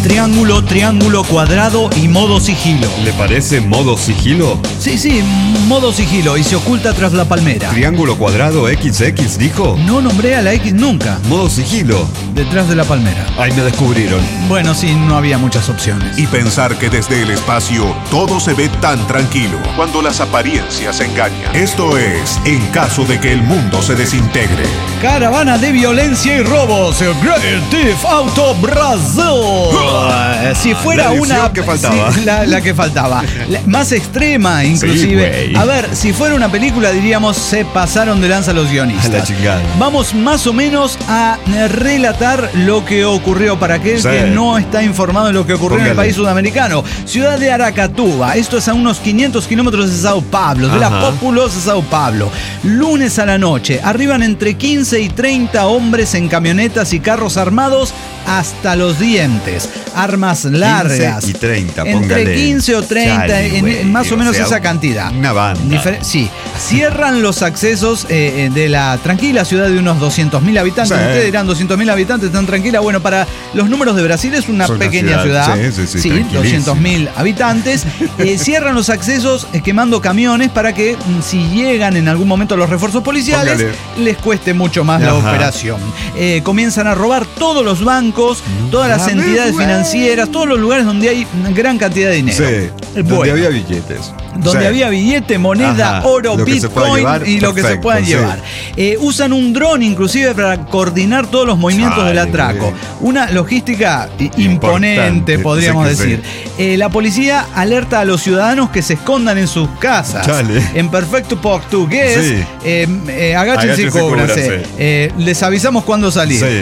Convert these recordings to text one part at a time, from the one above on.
triángulo, triángulo, cuadrado y modo sigilo. ¿Le parece modo sigilo? Sí, modo sigilo y se oculta tras la palmera. Triángulo, cuadrado, XX, dijo. No nombré a la X nunca. Modo sigilo. Detrás de la palmera. Ahí me descubrieron. Bueno, sí, no había muchas opciones. Y pensar que desde el espacio todo se ve tan tranquilo, cuando las apariencias engañan. Esto es En caso de que el mundo se desintegre. Caravana de violencia y robos. Great Thief Auto Brasil. Si fuera la una... que faltaba. Sí, la que faltaba. Más extrema, inclusive. Sí, a ver, si fuera una película, diríamos, se pasaron de lanza los guionistas. A la chingada. Vamos más o menos a relatar lo que ocurrió para aquel que no está informado de lo que ocurrió en el país sudamericano. Ciudad de Aracatuba. Esto es a unos 500 kilómetros de Sao Paulo, de la populosa Sao Paulo. Lunes a la noche, arriban entre 15 y 30 hombres en camionetas y carros armados hasta los dientes. Armas largas. 15 y 30, entre póngale. 15 o 30, Chale, más o menos sea, esa cantidad. Una banda. Sí. Cierran los accesos de la tranquila ciudad de unos 200.000 habitantes. Sí. Ustedes dirán, 200.000 habitantes, tan tranquila. Bueno, para los números de Brasil es una pequeña ciudad. Sí, 200.000 habitantes. Cierran los accesos quemando camiones para que si llegan en algún momento los refuerzos policiales, les cueste mucho más la operación. Comienzan a robar todos los bancos, todas las entidades financieras, todos los lugares donde hay una gran cantidad de dinero. Sí, donde había billetes. Donde había billete, moneda, oro, Bitcoin y lo que se puedan llevar. Usan un dron inclusive para coordinar todos los movimientos del atraco. Una logística imponente, podríamos decir. La policía alerta a los ciudadanos que se escondan en sus casas. En perfecto portugués, agáchense y cúbranse. Les avisamos cuándo salir.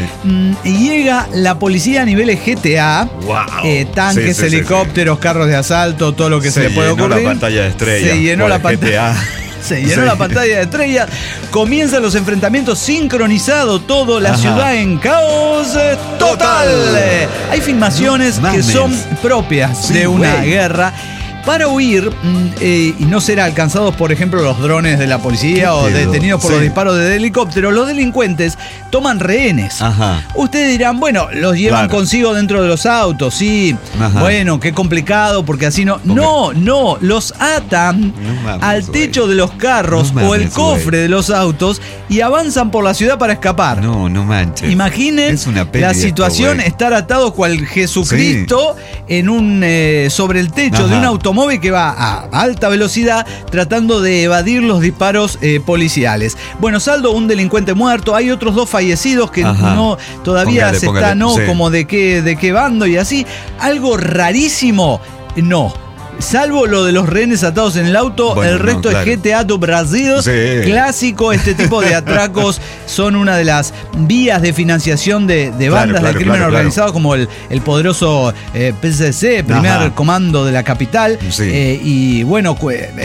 Llega la policía a niveles GTA, tanques, helicópteros, carros de asalto, todo lo que se le puede ocurrir. La pantalla de estrella. Se llenó la pantalla. Se llenó la pantalla de estrellas. Comienzan los enfrentamientos, sincronizado todo, la ciudad en caos total. Hay filmaciones que son propias de una guerra. Para huir y no ser alcanzados, por ejemplo, los drones de la policía o detenidos por los disparos de helicóptero, los delincuentes toman rehenes. Ustedes dirán, bueno, los llevan consigo dentro de los autos, bueno, qué complicado, porque así no. No, los atan al techo de los carros o el cofre de los autos y avanzan por la ciudad para escapar. No manches. Imaginen la situación, estar atado cual Jesucristo en un sobre el techo de un automóvil que va a alta velocidad tratando de evadir los disparos policiales. Bueno, saldo un delincuente muerto, hay otros 2 fallecidos que todavía se están como de qué bando y así. Algo rarísimo, salvo lo de los rehenes atados en el auto, el resto es GTA do Brasil, clásico. Este tipo de atracos son una de las vías de financiación de bandas de crimen organizado, como el poderoso PCC, primer comando de la capital. Y bueno,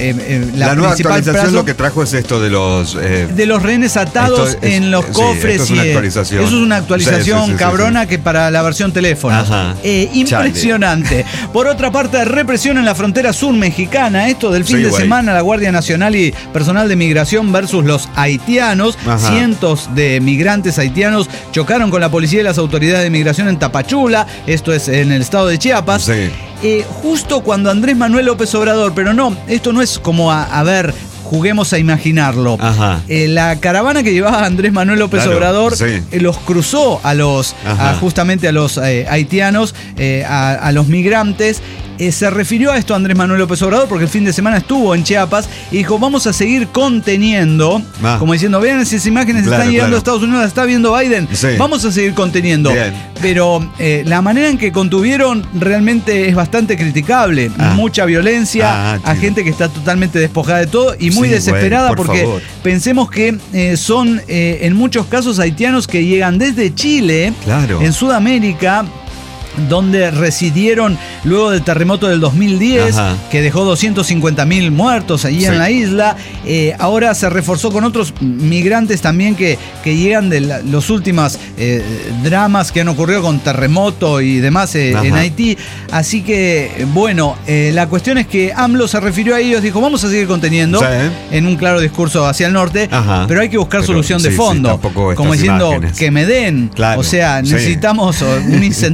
la nueva actualización lo que trajo es esto de los rehenes atados en los cofres. Esto es una actualización. Eso es una actualización cabrona que para la versión teléfono. Impresionante. Por otra parte, represión en la frontera sur mexicana. Esto del fin de semana, la Guardia Nacional y personal de migración versus los haitianos. Cientos de migrantes haitianos chocaron con la policía y las autoridades de migración en Tapachula. Esto es en el estado de Chiapas. Justo cuando Andrés Manuel López Obrador, pero no, esto no es como a ver, juguemos a imaginarlo. La caravana que llevaba Andrés Manuel López Obrador los cruzó justamente a los haitianos, a los migrantes. Se refirió a esto Andrés Manuel López Obrador porque el fin de semana estuvo en Chiapas y dijo, vamos a seguir conteniendo, como diciendo, vean esas imágenes, están llegando a Estados Unidos, las está viendo Biden, vamos a seguir conteniendo. Pero la manera en que contuvieron realmente es bastante criticable. Mucha violencia, a gente que está totalmente despojada de todo y muy desesperada, porque pensemos que son en muchos casos haitianos que llegan desde Chile, en Sudamérica, donde residieron luego del terremoto del 2010, que dejó 250.000 muertos allí en la isla. Ahora se reforzó con otros migrantes también que llegan de los últimos dramas que han ocurrido con terremoto y demás en Haití. Así que, bueno, la cuestión es que AMLO se refirió a ellos, dijo, vamos a seguir conteniendo en un claro discurso hacia el norte, pero hay que buscar solución de fondo. Como diciendo, que me den. O sea, necesitamos un incentivo.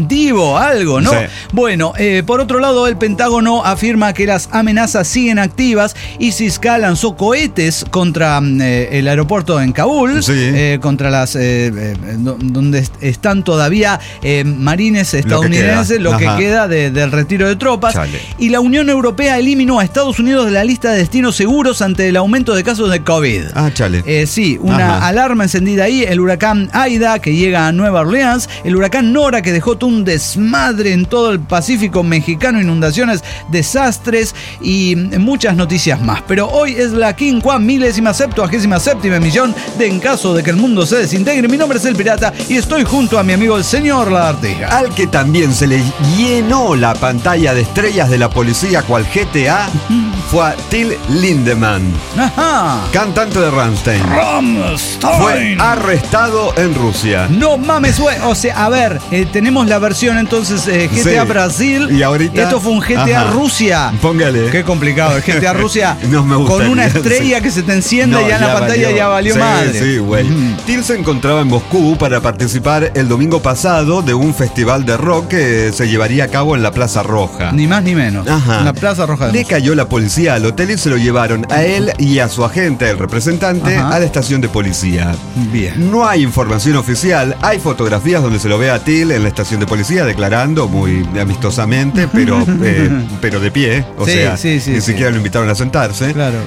algo, ¿no? Sí. Bueno, por otro lado, el Pentágono afirma que las amenazas siguen activas. ISIS-K lanzó cohetes contra el aeropuerto en Kabul, contra las donde están todavía marines estadounidenses, lo que queda del retiro de tropas. Chale. Y la Unión Europea eliminó a Estados Unidos de la lista de destinos seguros ante el aumento de casos de COVID. Sí, una alarma encendida ahí. El huracán Aida, que llega a Nueva Orleans. El huracán Nora, que dejó todo un desmadre en todo el Pacífico mexicano, inundaciones, desastres y muchas noticias más. Pero hoy es la 5.077ª emisión de En Caso de que el Mundo se Desintegre. Mi nombre es El Pirata y estoy junto a mi amigo el señor Lagartija. Al que también se le llenó la pantalla de estrellas de la policía cual GTA fue a Till Lindemann, cantante de Rammstein. Fue arrestado en Rusia. No mames, güey. O sea, a ver, tenemos la versión entonces GTA Brasil. Y ahorita esto fue un GTA Rusia. Póngale. Qué complicado. El GTA Rusia no me gusta, con una estrella que se te enciende y ya en la pantalla ya valió madre. Sí, güey. Till se encontraba en Moscú para participar el domingo pasado de un festival de rock que se llevaría a cabo en la Plaza Roja. Ni más ni menos. En la Plaza Roja. Le cayó la policía al hotel y se lo llevaron a él y a su agente, el representante, a la estación de policía. Bien. No hay información oficial. Hay fotografías donde se lo ve a Till en la estación de policía declarando muy amistosamente, pero de pie. O sea, ni siquiera lo invitaron a sentarse. Claro.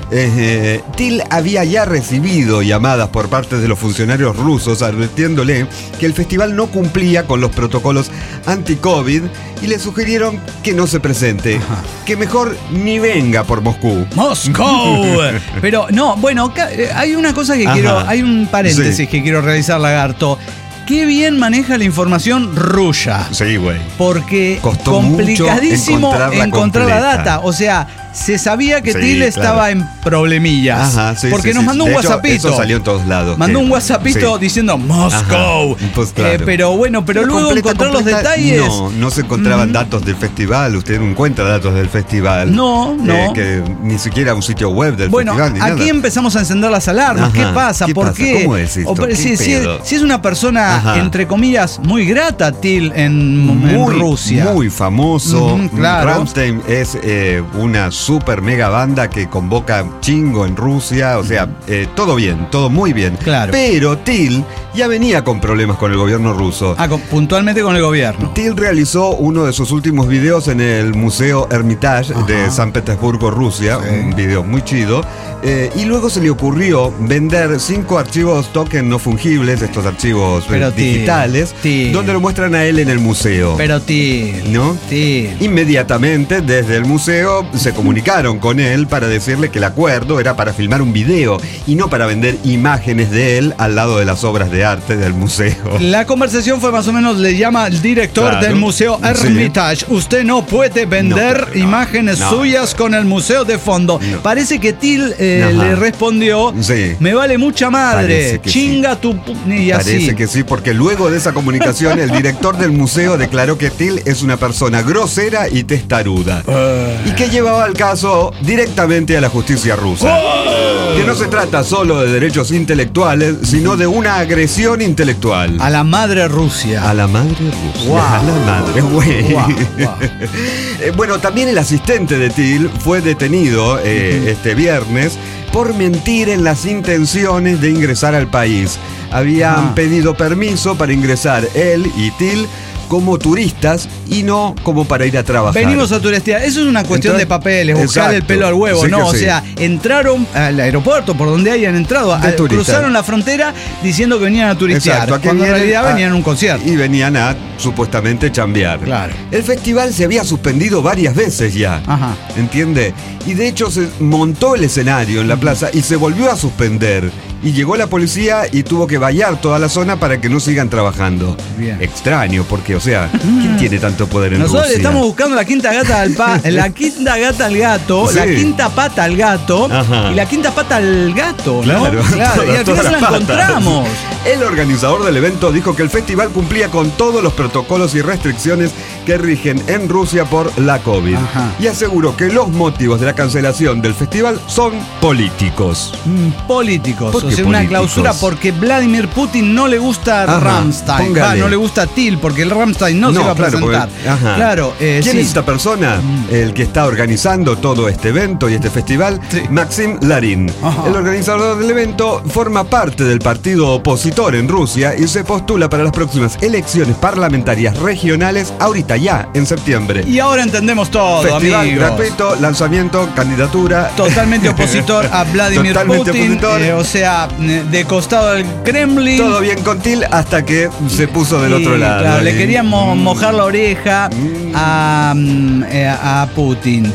Till había ya recibido llamadas por parte de los funcionarios rusos advirtiéndole que el festival no cumplía con los protocolos anti-COVID y le sugirieron que no se presente, que mejor ni venga por Moscú. ¡Moscú! Pero no, bueno, hay una cosa que hay un paréntesis que quiero realizar, Lagarto. Qué bien maneja la información rusa. Sí, güey. Porque costó complicadísimo mucho encontrar la data. O sea, se sabía que Till estaba en problemillas. Porque nos mandó un WhatsAppito. Eso salió en todos lados. Mandó un WhatsAppito diciendo Moscou. Pues claro. Pero luego encontrar los detalles. No se encontraban datos del festival. Usted no encuentra datos del festival. No. Que ni siquiera un sitio web del festival. Bueno, aquí empezamos a encender las alarmas. ¿Qué pasa? ¿Por qué? ¿Cómo es esto? Si es una persona, entre comillas, muy grata, Till en Rusia. Muy famoso. Claro. Rammstein es una super mega banda que convoca chingo en Rusia. O sea, todo bien, todo muy bien. Claro. Pero Till ya venía con problemas con el gobierno ruso. Puntualmente con el gobierno. Till realizó uno de sus últimos videos en el Museo Hermitage de San Petersburgo, Rusia. Un video muy chido. Y luego se le ocurrió vender 5 archivos token no fungibles, estos archivos digitales, donde lo muestran a él en el museo. Pero Till, ¿no? Till. Inmediatamente desde el museo se comunicaron con él para decirle que el acuerdo era para filmar un video y no para vender imágenes de él al lado de las obras de arte del museo. La conversación fue más o menos, le llama al director del Museo Hermitage. Usted no puede vender imágenes suyas con el museo de fondo. Parece que Till le respondió, me vale mucha madre, chinga tu... Y así. Parece que sí, porque luego de esa comunicación el director del museo declaró que Till es una persona grosera y testaruda y que llevaba el caso directamente a la justicia rusa. Que no se trata solo de derechos intelectuales, sino de una agresión intelectual. A la madre Rusia. A la madre Rusia. A la madre, güey. Bueno, también el asistente de Till fue detenido este viernes por mentir en las intenciones de ingresar al país. Habían pedido permiso para ingresar él y Till como turistas y no como para ir a trabajar. Venimos a turistear. Eso es una cuestión de papeles, buscar el pelo al huevo, ¿no? O sea, entraron al aeropuerto por donde hayan entrado, cruzaron la frontera diciendo que venían a turistear, cuando en realidad venían a un concierto. Y venían a, supuestamente, chambear. Claro. El festival se había suspendido varias veces ya, ¿entiende? Y de hecho se montó el escenario en la plaza y se volvió a suspender. Y llegó la policía y tuvo que vallar toda la zona para que no sigan trabajando. Bien. Extraño, porque, o sea, ¿quién tiene tanto poder en Rusia? Nosotros estamos buscando la quinta gata la quinta gata al gato, la quinta pata al gato y la quinta pata al gato, ¿no? Claro, y al final se la encontramos. El organizador del evento dijo que el festival cumplía con todos los protocolos y restricciones que rigen en Rusia por la COVID. Y aseguró que los motivos de la cancelación del festival son políticos. Políticos, ¿Por qué o sea, una políticos? clausura porque Vladimir Putin no le gusta Rammstein. No le gusta Till, porque el Rammstein no se va a presentar. Claro, ¿Quién es esta persona? El que está organizando todo este evento y este festival, Maxim Larin. El organizador del evento forma parte del partido opositor en Rusia y se postula para las próximas elecciones parlamentarias regionales ahorita ya, en septiembre. Y ahora entendemos todo, festival amigos. gratuito, lanzamiento, candidatura. Totalmente opositor a Vladimir Putin. O sea, de costado del Kremlin. Todo bien con Till hasta que se puso del otro lado. Claro, le queríamos mojar la oreja a Putin.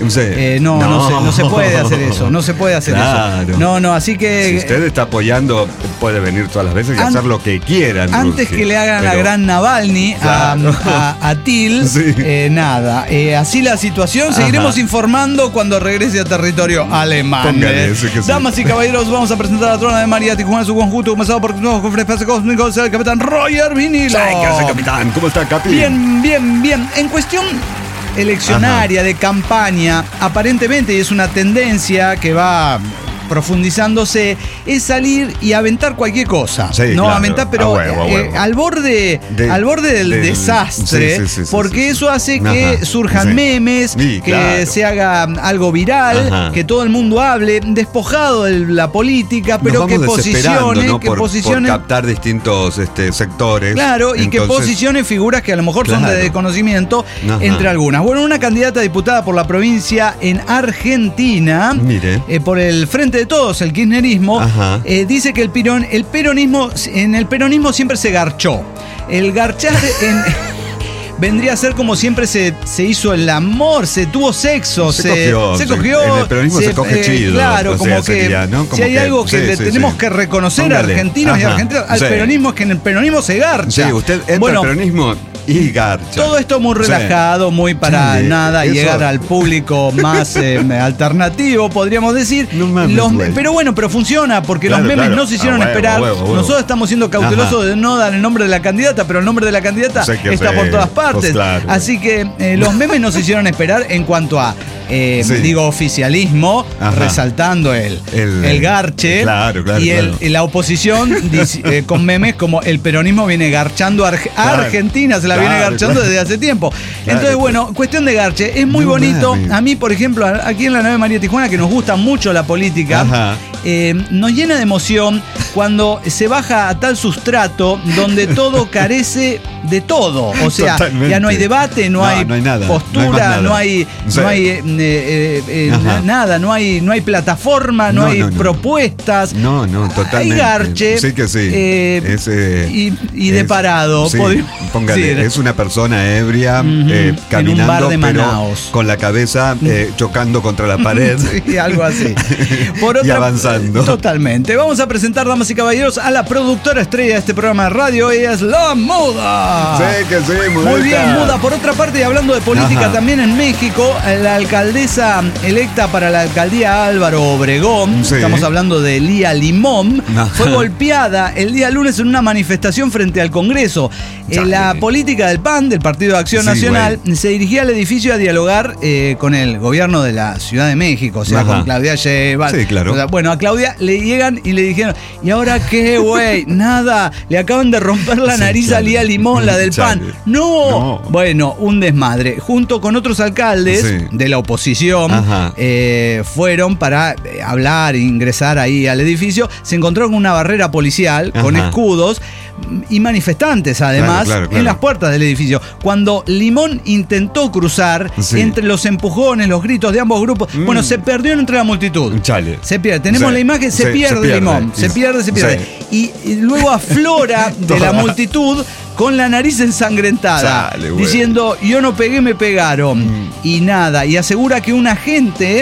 No se puede hacer eso. No se puede hacer eso. No, así que. Si usted está apoyando, puede venir todas las veces y hacer lo que quieran. Antes que le hagan la gran Navalny a Till, nada. Así la situación. Seguiremos informando cuando regrese a territorio alemán. Damas y caballeros, vamos a presentar a la trona de María Tijuana, su conjunto, comenzado por nuevos cofres cósmicos, el capitán Roger Vinilo. ¿Qué hace, capitán? ¿Cómo está, capi? Bien. En cuestión eleccionaria, de campaña, aparentemente, y es una tendencia que va profundizándose, es salir y aventar cualquier cosa. Aventar, pero al borde del desastre, porque eso hace que surjan memes, que se haga algo viral, que todo el mundo hable, despojado de la política, pero que posicione, por captar distintos sectores. Claro, y que posicione figuras que a lo mejor son de desconocimiento, entre algunas. Bueno, una candidata diputada por la provincia en Argentina, por el Frente de Todos, el kirchnerismo, dice que el peronismo siempre se garchó. El garchar vendría a ser como siempre se hizo el amor, se tuvo sexo, se cogió. En el peronismo se coge chido. Claro, como que sería, ¿no? Como si hay algo que le tenemos que reconocer a argentinos y argentinas al peronismo, es que en el peronismo se garcha. Sí, usted entra al peronismo y garcha. Todo esto muy relajado, muy para llegar al público más alternativo, podríamos decir. Pero funciona porque los memes no se hicieron esperar. Nosotros estamos siendo cautelosos de no dar el nombre de la candidata, pero el nombre de la candidata está por todas partes. Así que los memes no se hicieron esperar en cuanto a oficialismo, resaltando el garche, y la oposición con memes como el peronismo viene garchando a Argentina, se la viene garchando desde hace tiempo. Entonces, cuestión de garche, es muy bonito. A mí, por ejemplo, aquí en la 9 María Tijuana, que nos gusta mucho la política, nos llena de emoción cuando se baja a tal sustrato donde todo carece de todo. O sea, ya no hay debate, no hay nada, postura, no hay nada, no hay plataforma, no hay propuestas. Totalmente. Hay garche. Sí que sí. Y de parado. Póngale, es una persona ebria, caminando, en un bar de Manaos, con la cabeza chocando contra la pared. Algo así. Y avanzando. Totalmente. Vamos a presentar, damas y caballeros, a la productora estrella de este programa de radio. Ella es la Muda. Sí, que sí, Muda. Muy bien, Muda. Por otra parte, y hablando de política también en México, la alcaldesa electa para la alcaldía Álvaro Obregón, estamos hablando de Lía Limón, fue golpeada el día lunes en una manifestación frente al Congreso. La política del PAN, del Partido de Acción Nacional, se dirigía al edificio a dialogar con el gobierno de la Ciudad de México, o sea, con Claudia Sheinbaum. Sí, claro. O sea, bueno, a Claudia le llegan y le dijeron, ¿y ahora qué, güey? Nada, le acaban de romper la nariz a Lía Limón, la del PAN. No. Bueno, un desmadre. Junto con otros alcaldes de la oposición, fueron para hablar e ingresar ahí al edificio. Se encontraron con una barrera policial con escudos y manifestantes, además, en las puertas del edificio. Cuando Limón intentó cruzar, entre los empujones, los gritos de ambos grupos, se perdió entre la multitud. Se pierde. Tenemos la imagen, se pierde Limón. Se pierde. Y luego aflora de la multitud con la nariz ensangrentada, diciendo, yo no pegué, me pegaron. Y nada, y asegura que un agente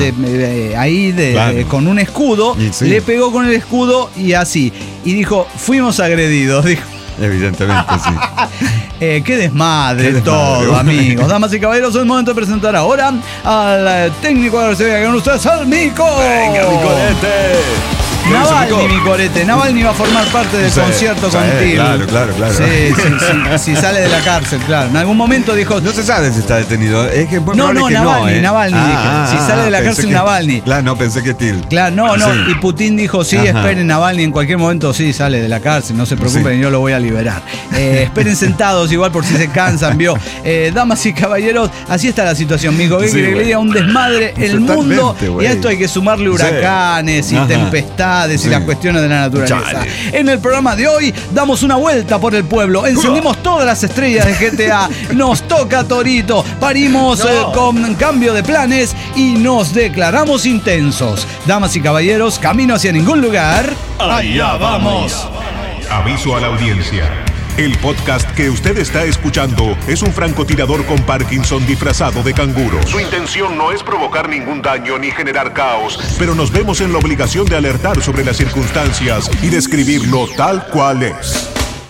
con un escudo le pegó con el escudo y así. Y dijo, fuimos agredidos, dijo. Evidentemente, sí. Qué desmadre todo, amigos. Damas y caballeros, es el momento de presentar ahora al técnico de la RCB, con ustedes, al Mico. Venga, Micolete. Navalny, mi corete. Navalny va a formar parte del concierto con Till. Claro. Sí, si sale de la cárcel, claro. En algún momento dijo... No se sabe si está detenido. Es que Navalny, dije. Si sale de la cárcel, Navalny. Claro, no, pensé que Till. Claro, no. Y Putin dijo, sí, esperen Navalny, en cualquier momento sí sale de la cárcel, no se preocupen, yo lo voy a liberar. Esperen sentados, igual por si se cansan, vio. Damas y caballeros, así está la situación, mijo. Que le diga un desmadre el mundo. Y a esto hay que sumarle huracanes y tempestades y las cuestiones de la naturaleza. Chale. En el programa de hoy damos una vuelta por el pueblo, encendimos todas las estrellas de GTA, nos toca Torito, parimos con cambio de planes y nos declaramos intensos. Damas y caballeros, camino hacia ningún lugar. Allá vamos. Aviso a la audiencia. El podcast que usted está escuchando es un francotirador con Parkinson disfrazado de canguro. Su intención no es provocar ningún daño ni generar caos, pero nos vemos en la obligación de alertar sobre las circunstancias y describirlo tal cual es.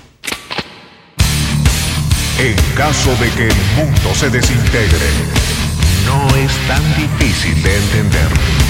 En caso de que el mundo se desintegre, no es tan difícil de entender.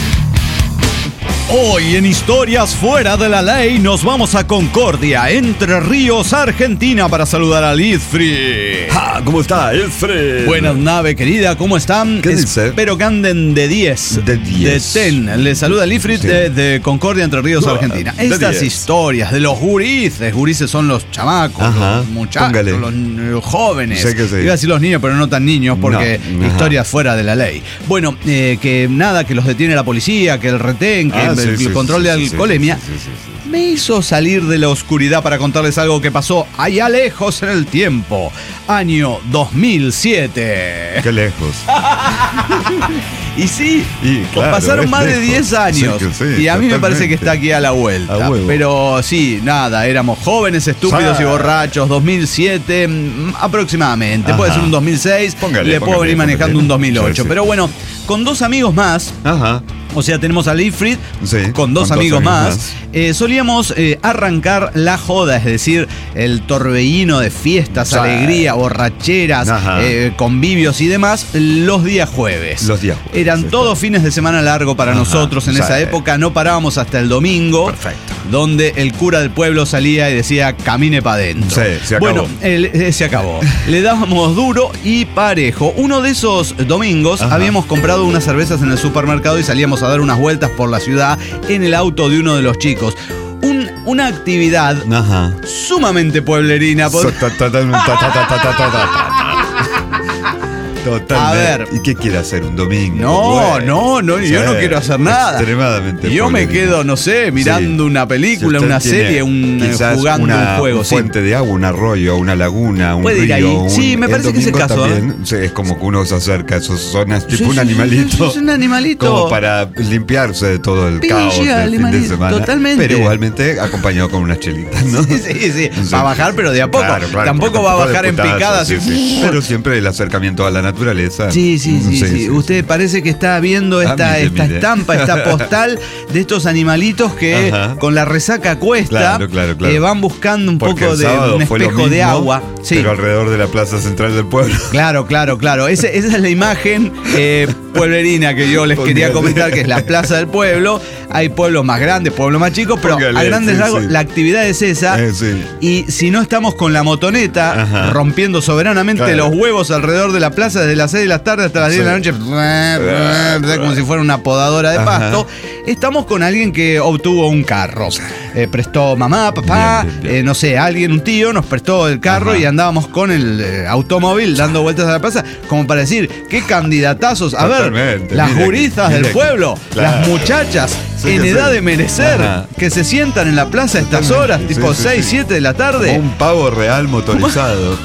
Hoy en Historias Fuera de la Ley nos vamos a Concordia, Entre Ríos, Argentina, para saludar a Liesfried. ¿Cómo está, Liesfried? Buenas, nave querida, ¿cómo están? ¿Qué dice? Espero que anden de 10. De 10. De 10. Le saluda Liesfried desde Concordia, Entre Ríos, Argentina. Estas historias de los gurises son los chamacos, los muchachos, los jóvenes. Sé que sí. Iba a decir los niños, pero no tan niños, porque historias fuera de la ley. Bueno, que nada, que los detiene la policía, que el retén, que el control de alcoholemia, me hizo salir de la oscuridad para contarles algo que pasó allá lejos en el tiempo. Año 2007. Qué lejos. Y sí, claro, pasaron más de 10 años. Y a mí me parece que está aquí a la vuelta. Pero sí, nada, éramos jóvenes, estúpidos y borrachos. 2007 aproximadamente. Puede ser un 2006. Le puedo venir manejando un 2008. Pero bueno, con dos amigos más. O sea, tenemos a Liesfried con dos amigos más. Solíamos arrancar la joda, es decir, el torbellino de fiestas, alegría, borracheras, convivios y demás, los días jueves. Eran todos fines de semana largo para nosotros en esa época. No parábamos hasta el domingo. Perfecto. Donde el cura del pueblo salía y decía, camine para adentro. Se acabó. Bueno, se acabó. Le dábamos duro y parejo. Uno de esos domingos habíamos comprado unas cervezas en el supermercado y salíamos a dar unas vueltas por la ciudad en el auto de uno de los chicos. Una actividad sumamente pueblerina. Totalmente. A ver. ¿Y qué quiere hacer un domingo? No, yo no quiero hacer nada. Extremadamente. Yo me quedo, no sé, mirando una película, una serie, jugando un juego. Un fuente de agua, un arroyo, una laguna, un puede río. Ir ahí. Sí, me parece que es el caso. También, es como que uno se acerca a esas zonas, tipo un animalito. Es un animalito. Como para limpiarse de todo el caos del fin de semana. Totalmente. Pero igualmente acompañado con unas chelitas, ¿no? Sí. Va a bajar, pero de a poco. Claro, tampoco va a bajar en picada. Pero siempre el acercamiento a la naturaleza. Sí. Usted parece que está viendo esta estampa, esta postal de estos animalitos que con la resaca cuesta van buscando un poco de un espejo de agua. Pero alrededor de la plaza central del pueblo. Claro. Esa es la imagen pueblerina que yo les quería comentar, que es la plaza del pueblo. Hay pueblos más grandes, pueblos más chicos, pero a grandes rasgos la actividad es esa. Y si no estamos con la motoneta rompiendo soberanamente los huevos alrededor de la plaza desde las 6 de la tarde hasta las 10 de la noche, como si fuera una podadora de pasto, estamos con alguien que obtuvo un carro. Prestó mamá, papá, no sé, alguien, un tío, nos prestó el carro y andábamos con el automóvil dando vueltas a la plaza, como para decir, qué candidatazos. A ver, las gurizas del pueblo, las muchachas en edad de merecer, que se sientan en la plaza a estas horas, tipo 6, 7 de la tarde. Como un pavo real motorizado.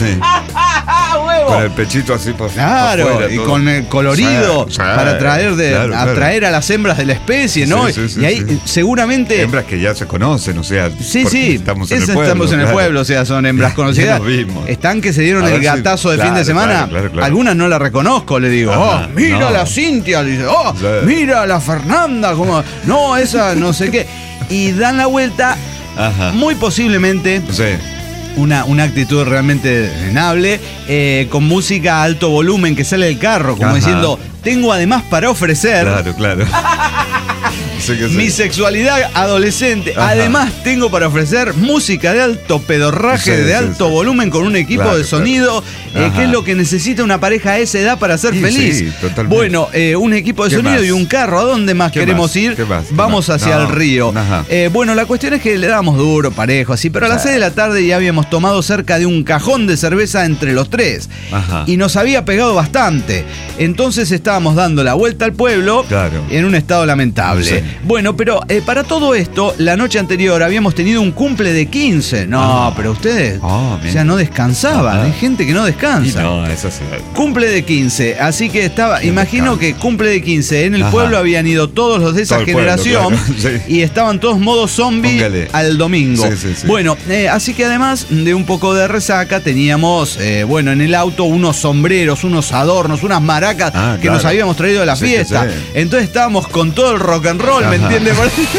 Con el pechito así por claro, afuera, y todo. Con el colorido para atraer a las hembras de la especie, ¿no? Y ahí seguramente. Hembras que ya se conocen, o sea. Estamos en el pueblo, o sea, son hembras conocidas. Están que se dieron el gatazo de fin de semana. Algunas no la reconozco, le digo. Mira la Cintia, le dice. Mira la Fernanda, como. No, esa no sé qué. Y dan la vuelta, muy posiblemente. Una actitud realmente denable, con música a alto volumen que sale del carro, como diciendo, tengo además para ofrecer. Claro. Mi sexualidad adolescente. Ajá. Además, tengo para ofrecer música de alto pedorraje, de alto volumen, con un equipo de sonido, que es lo que necesita una pareja a esa edad para ser feliz. Sí, totalmente. Bueno, un equipo de sonido y un carro. ¿A dónde más queremos ir? Vamos hacia el río. Bueno, la cuestión es que le damos duro, parejo, así, pero a las 6 de la tarde ya habíamos tomado cerca de un cajón de cerveza entre los tres. Y nos había pegado bastante. Entonces estábamos dando la vuelta al pueblo en un estado lamentable. Sí. Bueno, pero para todo esto, la noche anterior habíamos tenido un cumple de 15. No, pero ustedes, o sea, no descansaban. Hay gente que no descansa. No, eso sí. Cumple de 15. Así que estaba, imagino que cumple de 15. En el pueblo habían ido todos los de esa generación y estaban todos modo zombie al domingo. Bueno, así que además de un poco de resaca, teníamos, en el auto unos sombreros, unos adornos, unas maracas que nos habíamos traído de la fiesta. Entonces estábamos con todo el rock and roll, ¿me entiendes?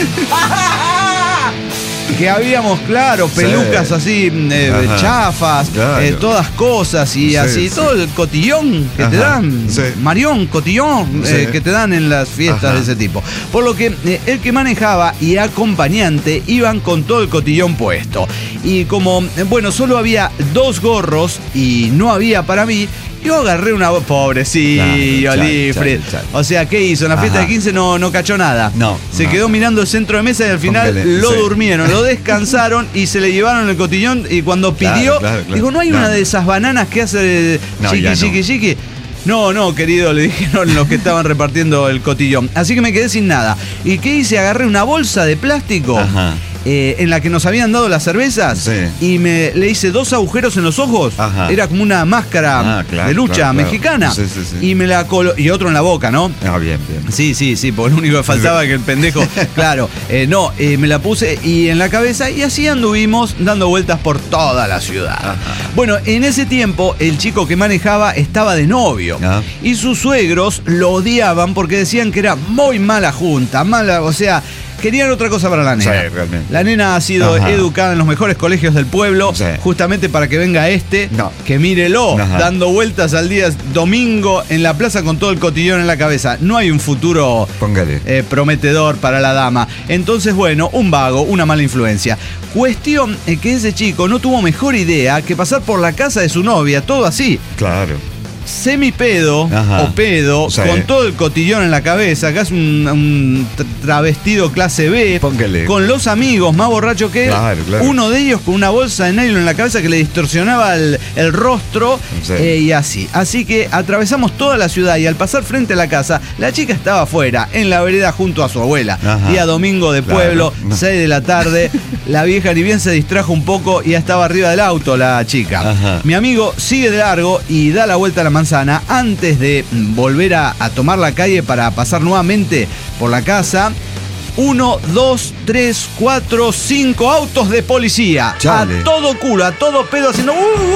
Que habíamos, pelucas así, chafas, todas cosas y así, todo el cotillón que te dan, Marión, cotillón, que te dan en las fiestas de ese tipo. Por lo que el que manejaba y acompañante iban con todo el cotillón puesto. Y como, solo había 2 gorros y no había para mí, yo agarré una... Pobrecillo, Lifred. O sea, ¿qué hizo? En la fiesta de 15 no cachó nada. Se quedó mirando el centro de mesa y al final lo durmieron, lo descansaron y se le llevaron el cotillón. Y cuando pidió, digo, ¿no hay una de esas bananas que hace chiqui? No, querido, le dijeron los que estaban repartiendo el cotillón. Así que me quedé sin nada. ¿Y qué hice? Agarré una bolsa de plástico en la que nos habían dado las cervezas y le hice 2 agujeros en los ojos. Era como una máscara de lucha mexicana. Y me la y otro en la boca, ¿no? Bien. Sí, porque lo único que faltaba que el pendejo... me la puse y en la cabeza y así anduvimos dando vueltas por toda la ciudad. Bueno, en ese tiempo el chico que manejaba estaba de novio y sus suegros lo odiaban porque decían que era muy mala junta, o sea... Querían otra cosa para la nena. Realmente. La nena ha sido educada en los mejores colegios del pueblo, justamente para que venga que mírelo, dando vueltas al día domingo en la plaza con todo el cotillón en la cabeza. No hay un futuro prometedor para la dama. Entonces, un vago, una mala influencia. Cuestión que ese chico no tuvo mejor idea que pasar por la casa de su novia, todo así. Claro. Semipedo o pedo, con todo el cotillón en la cabeza, acá es un travestido clase B, con los amigos más borrachos que él, uno de ellos con una bolsa de nylon en la cabeza que le distorsionaba el rostro y así. Así que atravesamos toda la ciudad y al pasar frente a la casa, la chica estaba afuera, en la vereda junto a su abuela. Día domingo de pueblo, 6 de la tarde, la vieja ni bien se distrajo un poco y ya estaba arriba del auto la chica. Mi amigo sigue de largo y da la vuelta a la manzana antes de volver a tomar la calle para pasar nuevamente por la casa. 1, 2, 3, 4, 5 autos de policía. Chale. A todo culo, a todo pedo haciendo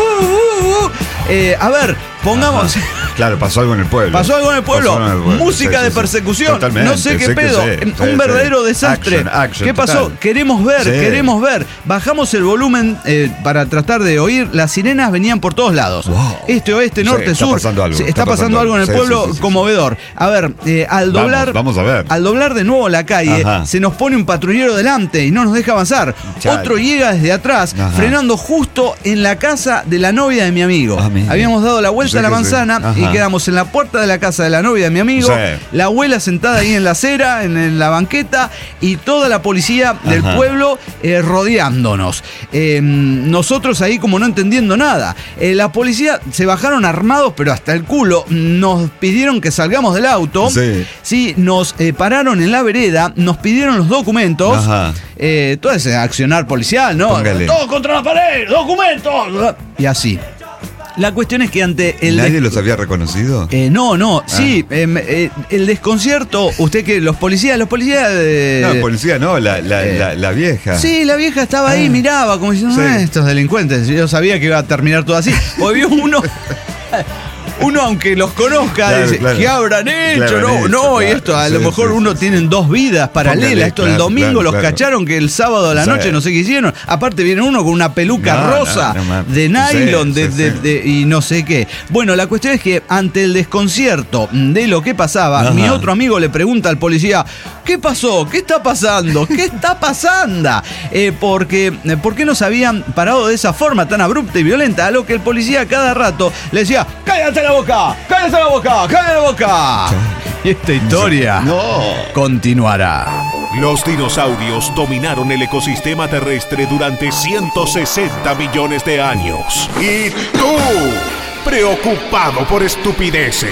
a ver, pongamos... Claro, pasó algo en el pueblo. Música de persecución. Totalmente. No sé qué pedo. Un verdadero desastre. Action, ¿qué pasó? Total. Queremos ver. Bajamos el volumen para tratar de oír. Las sirenas venían por todos lados. Wow. Este, oeste, norte, sur. Está pasando algo en el pueblo conmovedor. A ver, al doblar... Vamos a ver. Al doblar de nuevo la calle, se nos pone un patrullero delante y no nos deja avanzar. Otro llega desde atrás, frenando justo en la casa de la novia de mi amigo. Habíamos dado la vuelta a la manzana y quedamos en la puerta de la casa de la novia de mi amigo, la abuela sentada ahí en la acera, en la banqueta, y toda la policía del pueblo rodeándonos. Nosotros ahí como no entendiendo nada. La policía se bajaron armados, pero hasta el culo. Nos pidieron que salgamos del auto. Nos pararon en la vereda, nos pidieron los documentos. Todo ese accionar policial, ¿no? Todo contra la pared, documentos. Y así. La cuestión es que ante el... ¿Nadie los había reconocido? No. Sí, el desconcierto, usted que los policías... No, el policía no, la vieja. Sí, la vieja estaba ahí, miraba como diciendo, estos delincuentes. Yo sabía que iba a terminar todo así. O vio uno... uno aunque los conozca, dice, ¿qué habrán hecho? Y esto, a lo mejor uno tienen dos vidas paralelas. Esto el domingo los cacharon que el sábado a la noche no sé qué hicieron. Aparte viene uno con una peluca rosa de nylon y no sé qué. Bueno, la cuestión es que ante el desconcierto de lo que pasaba, mi otro amigo le pregunta al policía, ¿qué pasó? ¿Qué está pasando? ¿Qué está pasando? ¿Por qué nos habían parado de esa forma tan abrupta y violenta? A lo que el policía cada rato le decía, ¡cállate la boca! ¡Cállate la boca! ¡Cállate la boca! Y esta historia continuará. Los dinosaurios dominaron el ecosistema terrestre durante 160 millones de años. Y tú, preocupado por estupideces,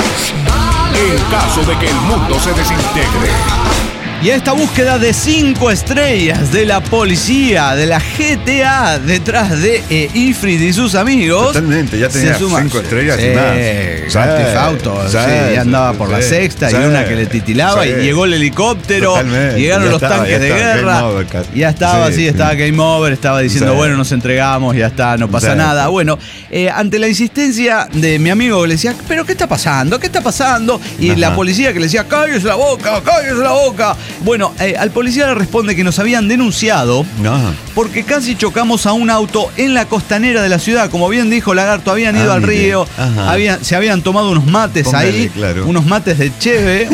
en caso de que el mundo se desintegre. Y esta búsqueda de 5 estrellas de la policía, de la GTA, detrás de Ifrit y sus amigos. Totalmente, ya tenía 5 estrellas y más. Auto, ya andaba por la sexta y una que le titilaba y llegó el helicóptero, llegaron los tanques de guerra. Ya estaba estaba Game Over, estaba diciendo, bueno, nos entregamos, ya está, no pasa nada. Bueno, ante la insistencia de mi amigo que le decía, ¿pero qué está pasando? ¿Qué está pasando? Y la policía que le decía, cállese la boca, cállese la boca. Bueno, al policía le responde que nos habían denunciado porque casi chocamos a un auto en la costanera de la ciudad. Como bien dijo Lagarto, habían ido al río, se habían tomado unos mates unos mates de cheve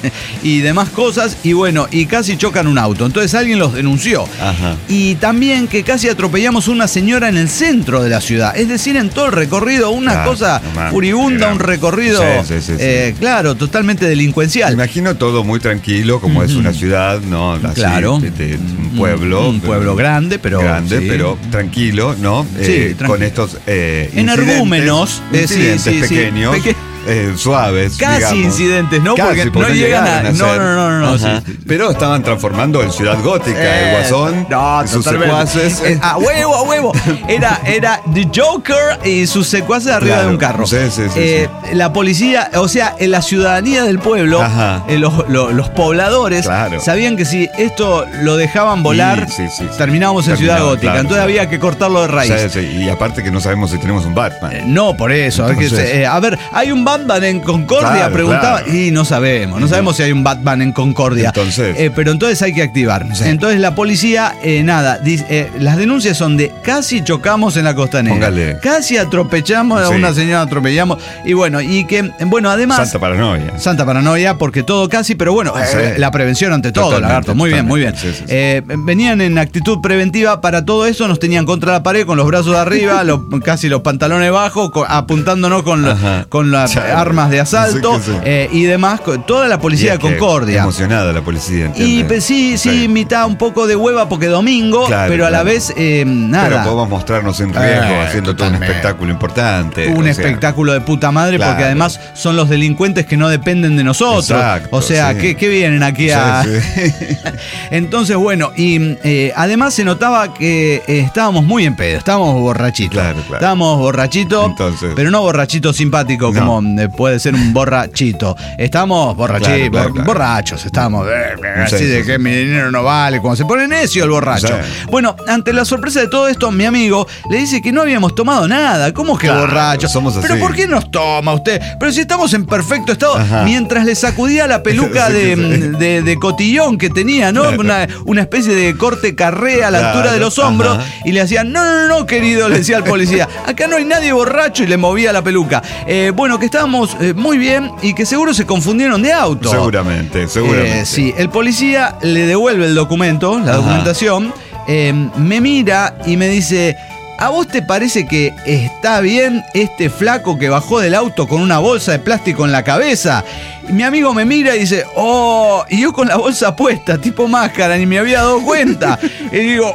y demás cosas, y bueno, y casi chocan un auto. Entonces alguien los denunció. Y también que casi atropellamos a una señora en el centro de la ciudad. Es decir, en todo el recorrido, una cosa furibunda, un recorrido, claro, totalmente delincuencial. Me imagino todo muy tranquilo, como es una ciudad, ¿no? Así, claro. Un pueblo. Un pueblo grande, pero tranquilo, ¿no? Tranquilo. Con estos energúmenos. Incidentes pequeños. Suaves, casi digamos. Incidentes, ¿no? Casi, porque no llegan a no. Pero estaban transformando en ciudad gótica el Guasón y sus secuaces. A huevo. Era The Joker y sus secuaces arriba de un carro. Sí. La policía, o sea, la ciudadanía del pueblo, los pobladores, sabían que si esto lo dejaban volar, terminábamos en ciudad gótica. Entonces había que cortarlo de raíz. Y aparte que no sabemos si tenemos un Batman. No, por eso. Entonces, a ver, ¿hay un Batman en Concordia? Preguntaba. Y no sabemos si hay un Batman en Concordia. Entonces. Pero entonces hay que activar. Entonces la policía, las denuncias son de casi chocamos en la costanera. Póngale. Casi atropellamos a una señora, atropellamos. Y bueno, además. Santa paranoia, porque todo casi, pero bueno, la prevención ante todo, Lagarto. Muy bien. Venían en actitud preventiva para todo eso, nos tenían contra la pared con los brazos de arriba, casi los pantalones bajos, apuntándonos con las armas de asalto y demás, toda la policía de Concordia. Emocionada la policía, ¿entiendes? Y sí, mitad un poco de hueva porque domingo, pero a la vez nada. Pero podemos mostrarnos en riesgo haciendo todo un espectáculo importante. Un espectáculo de puta madre, porque además son los delincuentes que no dependen de nosotros. Exacto, o sea, ¿qué vienen aquí a...? Entonces, bueno, y además se notaba que estábamos muy en pedo, estábamos borrachitos. Estábamos borrachitos, pero no borrachitos simpáticos como puede ser un borrachito. Estamos borrachos, estamos así de que mi dinero no vale, cuando se pone necio el borracho. Bueno, ante la sorpresa de todo esto, mi amigo le dice que no habíamos tomado nada. ¿Cómo que borracho? Somos así. ¿Pero por qué nos toma usted? Pero si estamos en perfecto estado. Mientras le sacudía la peluca de cotillón que tenía, ¿no? Una especie de corte carré a la altura de los hombros, y le hacía, no, querido, le decía al policía, acá no hay nadie borracho, y le movía la peluca. Bueno, que estábamos muy bien y que seguro se confundieron de auto. Seguramente. Sí, el policía le devuelve el documento, la documentación, me mira y me dice, ¿a vos te parece que está bien este flaco que bajó del auto con una bolsa de plástico en la cabeza? Y mi amigo me mira y dice, y yo con la bolsa puesta, tipo máscara, ni me había dado cuenta. Y digo,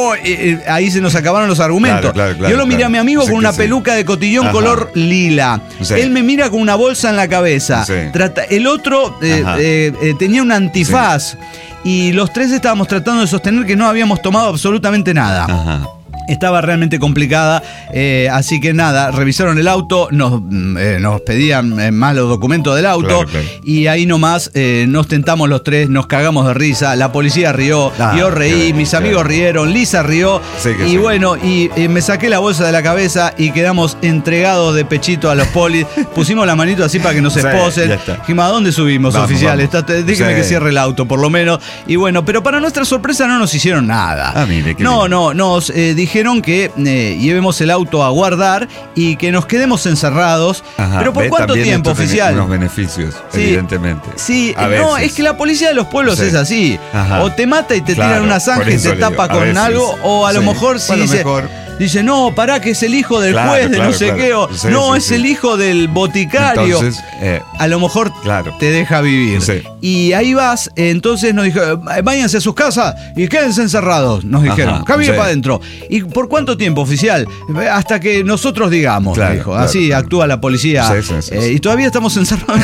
ahí se nos acabaron los argumentos. Yo lo miré a mi amigo con una peluca de cotillón color lila. Él me mira con una bolsa en la cabeza. El otro tenía un antifaz. Y los tres estábamos tratando de sostener que no habíamos tomado absolutamente nada. Estaba realmente complicada, así que nada, revisaron el auto, nos pedían más los documentos del auto, claro. Y ahí nomás nos tentamos los tres, nos cagamos de risa, la policía rió, yo reí, mis amigos rieron, Lisa rió, y bueno, y me saqué la bolsa de la cabeza y quedamos entregados de pechito a los polis, pusimos la manito así para que nos esposen, dijimos, ¿a dónde subimos, oficial? Dígame que cierre el auto, por lo menos, y bueno, pero para nuestra sorpresa no nos hicieron nada. Mire, no, nos dijeron que llevemos el auto a guardar y que nos quedemos encerrados. Pero ¿por cuánto tiempo, oficial? Unos beneficios, evidentemente. Sí, no, es que la policía de los pueblos es así. O te mata y te tiran una zanja y te tapa con algo, o a lo mejor dice, no, pará, que es el hijo del juez de no sé qué, o no, es el hijo del boticario. Entonces, a lo mejor te deja vivir. Y ahí vas, entonces nos dijo, váyanse a sus casas y quédense encerrados, nos dijeron. Camine para adentro. ¿Y por cuánto tiempo, oficial? Hasta que nosotros digamos, dijo. Así actúa la policía. Y todavía estamos encerrados.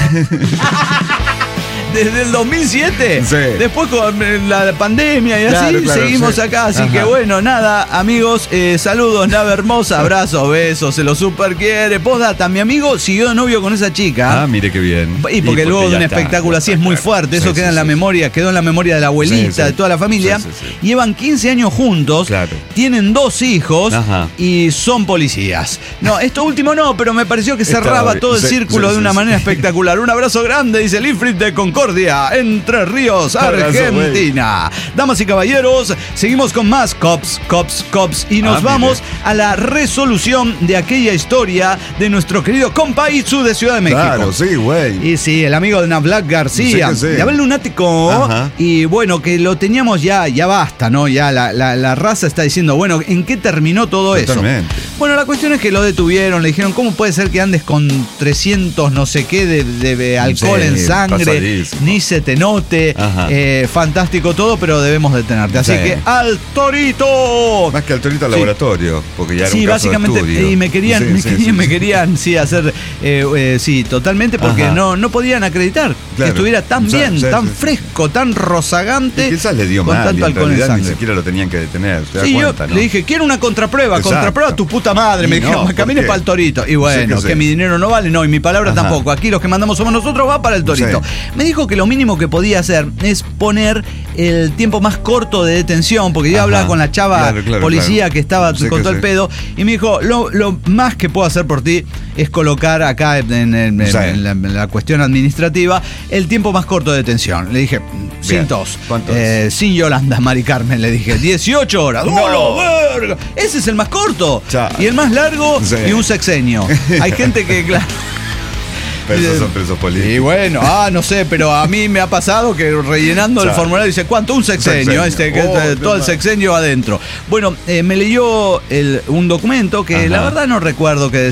Desde el 2007, después con la pandemia y así, seguimos acá, así que bueno, nada, amigos, saludos, nave hermosa, abrazos, besos, se lo super quiere. Postdata, mi amigo siguió de novio con esa chica. Mire qué bien. Y porque luego de un espectáculo así es muy fuerte, eso queda en la memoria, quedó en la memoria de la abuelita, de toda la familia. Llevan 15 años juntos, tienen 2 hijos y son policías. No, esto último no, pero me pareció que cerraba todo el círculo de una manera espectacular. Un abrazo grande, dice el Ifrit de Concordia, Entre Ríos, Argentina. Damas y caballeros, seguimos con más Cops, y nos vamos a la resolución de aquella historia de nuestro querido compa Itzu de Ciudad de México. Claro, sí, güey. Y sí, el amigo de Navlac García, de Abel Lunático. Y bueno, que lo teníamos ya basta, ¿no? Ya la raza está diciendo, bueno, ¿en qué terminó todo eso? Bueno, la cuestión es que lo detuvieron, le dijeron, ¿cómo puede ser que andes con 300 no sé qué de alcohol en sangre? Ni se te note, fantástico todo, pero debemos detenerte. Así que al torito. Más que al torito al laboratorio, porque ya era un caso básicamente, de estudio. Y me querían hacer, totalmente, porque no podían acreditar que estuviera tan bien, tan fresco, tan rozagante. Y quizás le dio mal, tanto en alcohol realidad en sangre. Ni siquiera lo tenían que detener. ¿Te das cuenta, yo le dije, quiero una contraprueba tu puta madre. Me dijeron, camine para el torito. Y bueno, que mi dinero no vale, y mi palabra tampoco. Aquí los que mandamos somos nosotros, va para el torito. Me dijo que lo mínimo que podía hacer es poner el tiempo más corto de detención, porque yo hablaba con la chava policía que estaba con todo el pedo, y me dijo, lo más que puedo hacer por ti es colocar acá en la cuestión administrativa el tiempo más corto de detención. Le dije, sin tos, sin Yolanda, Mari Carmen, le dije, 18 horas. ¡No, verga! Ese es el más corto. Y el más largo, y un sexenio. Hay gente que, claro. Pero esos son presos políticos. Y bueno, no sé, pero a mí me ha pasado que rellenando el formulario dice, ¿cuánto? Un sexenio. Todo el sexenio adentro. Bueno, me leyó un documento que la verdad no recuerdo que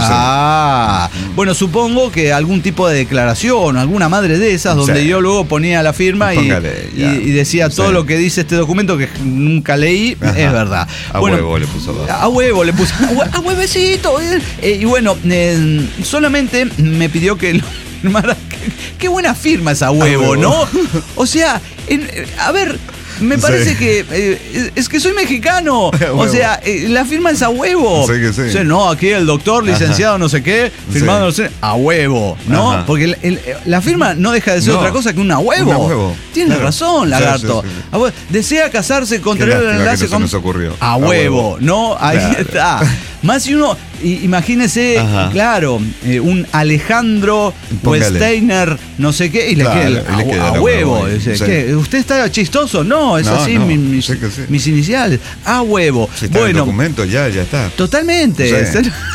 decía. Bueno, supongo que algún tipo de declaración, alguna madre de esas, donde yo luego ponía la firma y decía todo lo que dice este documento que nunca leí, es verdad. A huevo le puso. A huevo le puso. A huevecito. Y bueno, solamente me pidió que lo firmara. Qué buena firma esa huevo, ¿no? O sea, a ver, me parece que es que soy mexicano. O sea, la firma es a huevo. O sea, no, aquí el doctor, licenciado, no sé qué, firmado, no sé, a huevo, ¿no? Porque la firma no deja de ser otra cosa que una huevo. Tienes razón, lagarto. Desea casarse, contraer el enlace con. A huevo, ¿no? Ahí está. Más si uno, imagínese, claro, un Alejandro Westeiner, no sé qué, y le queda a huevo. ¿Usted está chistoso? No, es así, mis iniciales. A huevo. Si está el documento, ya está. Totalmente.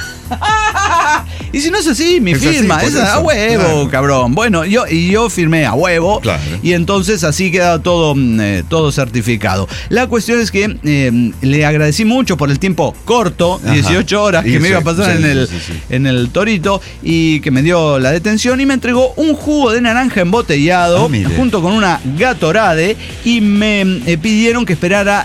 Y si no es así, mi firma es a huevo, cabrón. Bueno, yo firmé a huevo, y entonces así queda todo certificado. La cuestión es que le agradecí mucho por el tiempo corto, 18 horas que me iba a pasar en el torito, y que me dio la detención y me entregó un jugo de naranja embotellado junto con una Gatorade, y me pidieron que esperara,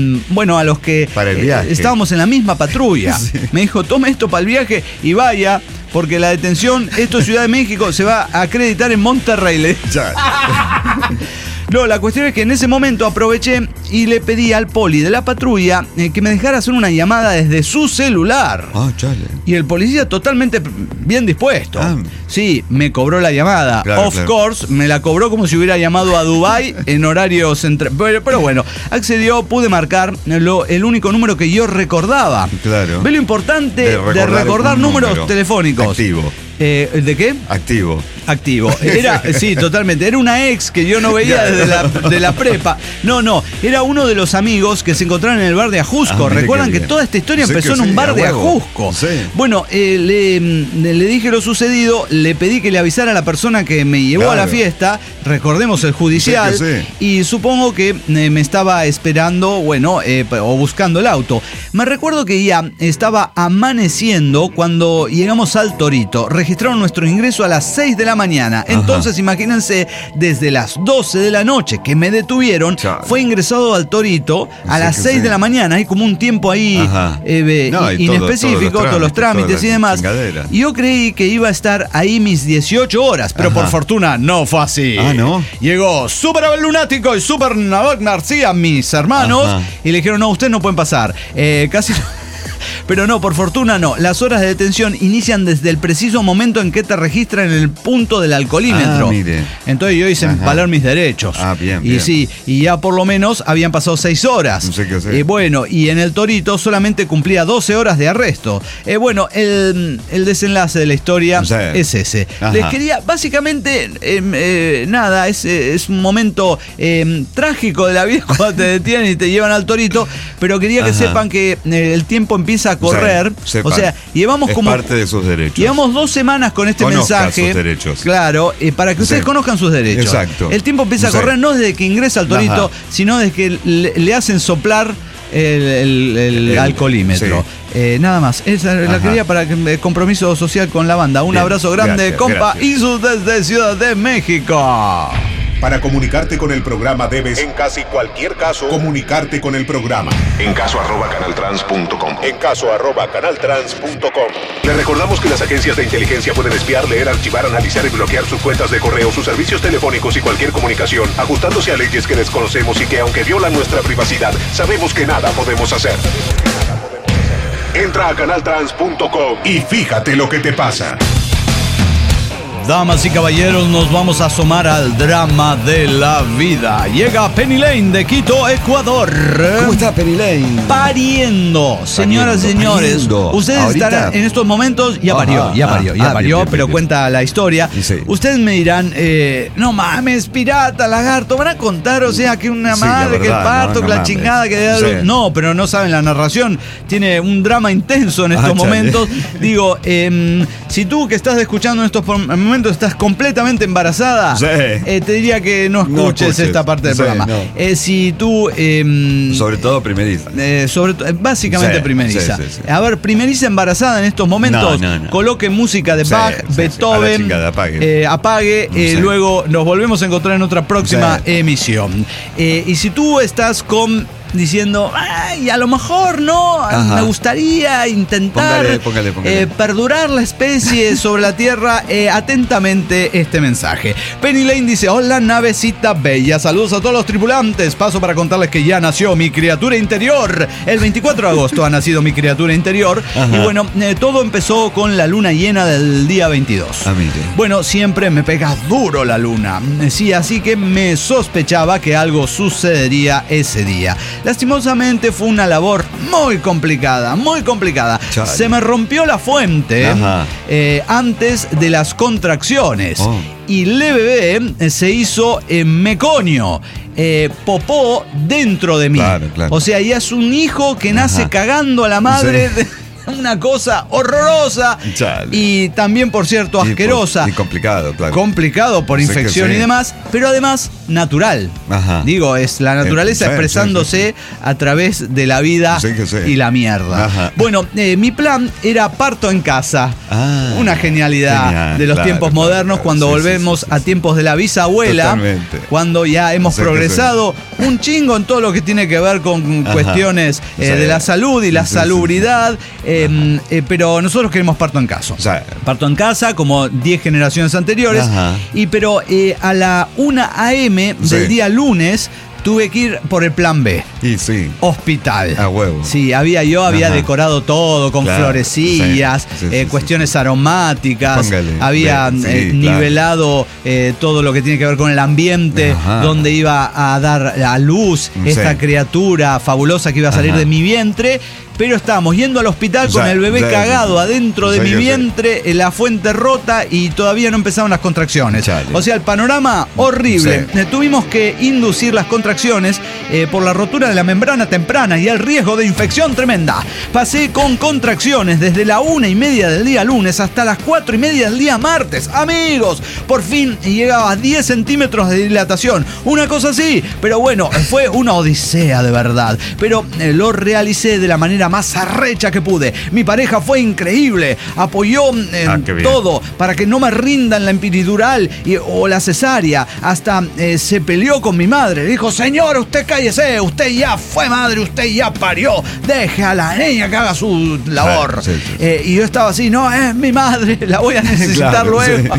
a los que estábamos en la misma patrulla. Me dijo, tome esto para el viaje y vaya, porque la detención, esto es Ciudad de México, se va a acreditar en Monterrey. No, la cuestión es que en ese momento aproveché y le pedí al poli de la patrulla que me dejara hacer una llamada desde su celular. Chale. Y el policía totalmente bien dispuesto. Sí, me cobró la llamada. Claro, course, me la cobró como si hubiera llamado a Dubái en horario central. Pero bueno, accedió, pude marcar el único número que yo recordaba. Claro. Ve lo importante de recordar números telefónicos. Activo. ¿De qué? Activo. Sí, totalmente. Era una ex que yo no veía desde la prepa. No. Era uno de los amigos que se encontraron en el bar de Ajusco. Recuerdan que toda esta historia empezó en un bar de Ajusco. Sí. Bueno, le dije lo sucedido, le pedí que le avisara a la persona que me llevó a la fiesta. Recordemos el judicial. Y supongo que me estaba esperando, o buscando el auto. Me recuerdo que ya estaba amaneciendo cuando llegamos al Torito. Registraron nuestro ingreso a las 6 de la mañana. Entonces, imagínense, desde las 12 de la noche que me detuvieron, fue ingresado al Torito a las 6 de la mañana. Hay como un tiempo ahí inespecífico, todos los trámites y demás. Y yo creí que iba a estar ahí mis 18 horas, pero por fortuna no fue así. ¿No? Llegó Super Lunático y Super Navac García, mis hermanos, y le dijeron, no, ustedes no pueden pasar. Casi... Pero no, por fortuna no. Las horas de detención inician desde el preciso momento en que te registran en el punto del alcoholímetro. Mire. Entonces yo hice valer mis derechos. Bien. Y sí, y ya por lo menos habían pasado 6 horas. Bueno, y en el Torito solamente cumplía 12 horas de arresto. El desenlace de la historia es ese. Les quería, básicamente, es un momento trágico de la vida cuando te detienen y te llevan al Torito, pero quería que sepan que el tiempo empieza a correr. O sea, llevamos como... Es parte de sus derechos. Llevamos 2 semanas con este mensaje. Sus derechos. Claro, para que ustedes conozcan sus derechos. Exacto. El tiempo empieza a correr no desde que ingresa al Torito, sino desde que le hacen soplar el alcoholímetro. Nada más. Esa la quería para el compromiso social con la banda. Un abrazo grande, compa Isu desde Ciudad de México. Para comunicarte con el programa debes, en casi cualquier caso, comunicarte con el programa. En caso @canaltrans.com. En caso @canaltrans.com. Le recordamos que las agencias de inteligencia pueden espiar, leer, archivar, analizar y bloquear sus cuentas de correo, sus servicios telefónicos y cualquier comunicación, ajustándose a leyes que desconocemos y que, aunque violan nuestra privacidad, sabemos que nada podemos hacer. Entra a canaltrans.com y fíjate lo que te pasa. Damas y caballeros, nos vamos a asomar al drama de la vida. Llega Penny Lane de Quito, Ecuador. ¿Cómo está Penny Lane? Pariendo, señoras y señores. Pariendo. Ustedes ¿Ahorita? Estarán en estos momentos. Ya parió, bien, pero bien. cuenta la historia. Sí. Ustedes me dirán, no mames, pirata, lagarto. Van a contar, o sea, que una madre, que el parto, que la chingada, que... No, pero no saben, la narración tiene un drama intenso en estos momentos. Digo, si tú que estás escuchando en estos momentos estás completamente embarazada, te diría que no escuches esta parte del programa. No. Si tú... sobre todo primeriza. Básicamente primeriza. Sí. A ver, primeriza embarazada en estos momentos, coloque música de Bach, Beethoven, apague, luego nos volvemos a encontrar en otra próxima emisión. Y si tú estás diciendo, ay, a lo mejor no, me gustaría intentar póngale. perdurar la especie sobre la Tierra, atentamente este mensaje. Penny Lane dice, hola navecita bella, saludos a todos los tripulantes, paso para contarles que ya nació mi criatura interior, el 24 de agosto ha nacido mi criatura interior. Y bueno, todo empezó con la luna llena del día 22. Bueno, siempre me pega duro la luna, sí, así que me sospechaba que algo sucedería ese día. Lastimosamente fue una labor muy complicada. Chale. Se me rompió la fuente antes de las contracciones. Y el bebé se hizo meconio. Popó dentro de mí. Claro. O sea, ya es un hijo que nace cagando a la madre. Una cosa horrorosa. Chale. Y también, por cierto, asquerosa. Y complicado, claro. Complicado por infección y demás, pero además natural. Digo, es la naturaleza expresándose a través de la vida y la mierda. Bueno, mi plan era parto en casa. Una genialidad de los tiempos modernos, cuando volvemos a tiempos de la bisabuela. Totalmente. Cuando ya hemos progresado un chingo en todo lo que tiene que ver con cuestiones de la salud y la salubridad, pero nosotros queremos parto en casa. Parto en casa, como 10 generaciones anteriores, pero a la 1 a.m. del día lunes tuve que ir por el plan B. Y sí. Hospital. A huevo. Sí, había decorado todo con florecillas, cuestiones aromáticas. Póngale, había nivelado todo lo que tiene que ver con el ambiente, donde iba a dar a luz esta criatura fabulosa que iba a salir de mi vientre. Pero estábamos yendo al hospital con el bebé cagado adentro de mi vientre, la fuente rota y todavía no empezaban las contracciones. O sea, el panorama horrible. Tuvimos que inducir las contracciones por la rotura de la membrana temprana y el riesgo de infección tremenda. Pasé con contracciones desde la 1:30 del día lunes hasta las 4:30 del día martes. Amigos, por fin llegaba a 10 centímetros de dilatación. Una cosa así, pero bueno, fue una odisea de verdad. Pero lo realicé de la manera más arrecha que pude. Mi pareja fue increíble, apoyó todo para que no me rindan la epidural o la cesárea. Hasta se peleó con mi madre. Dijo: señor, usted cállese, usted ya fue madre, usted ya parió, deje a la niña que haga su labor. Y yo estaba así: no, es mi madre, la voy a necesitar luego.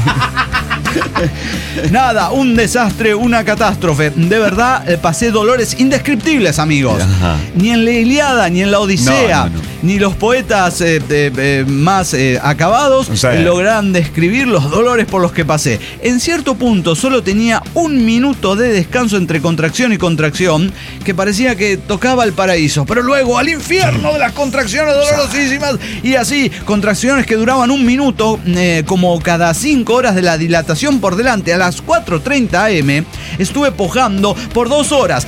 Nada, un desastre, una catástrofe. De verdad, pasé dolores indescriptibles, amigos. Ni en la Ilíada, ni en la Odisea, ni los poetas más acabados lograron describir los dolores por los que pasé. En cierto punto, solo tenía 1 minuto de descanso entre contracción y contracción, que parecía que tocaba el paraíso. Pero luego, al infierno de las contracciones dolorosísimas. Y así, contracciones que duraban 1 minuto, como cada 5 horas de la dilatación por delante. A las 4:30 a.m. estuve pujando por 2 horas.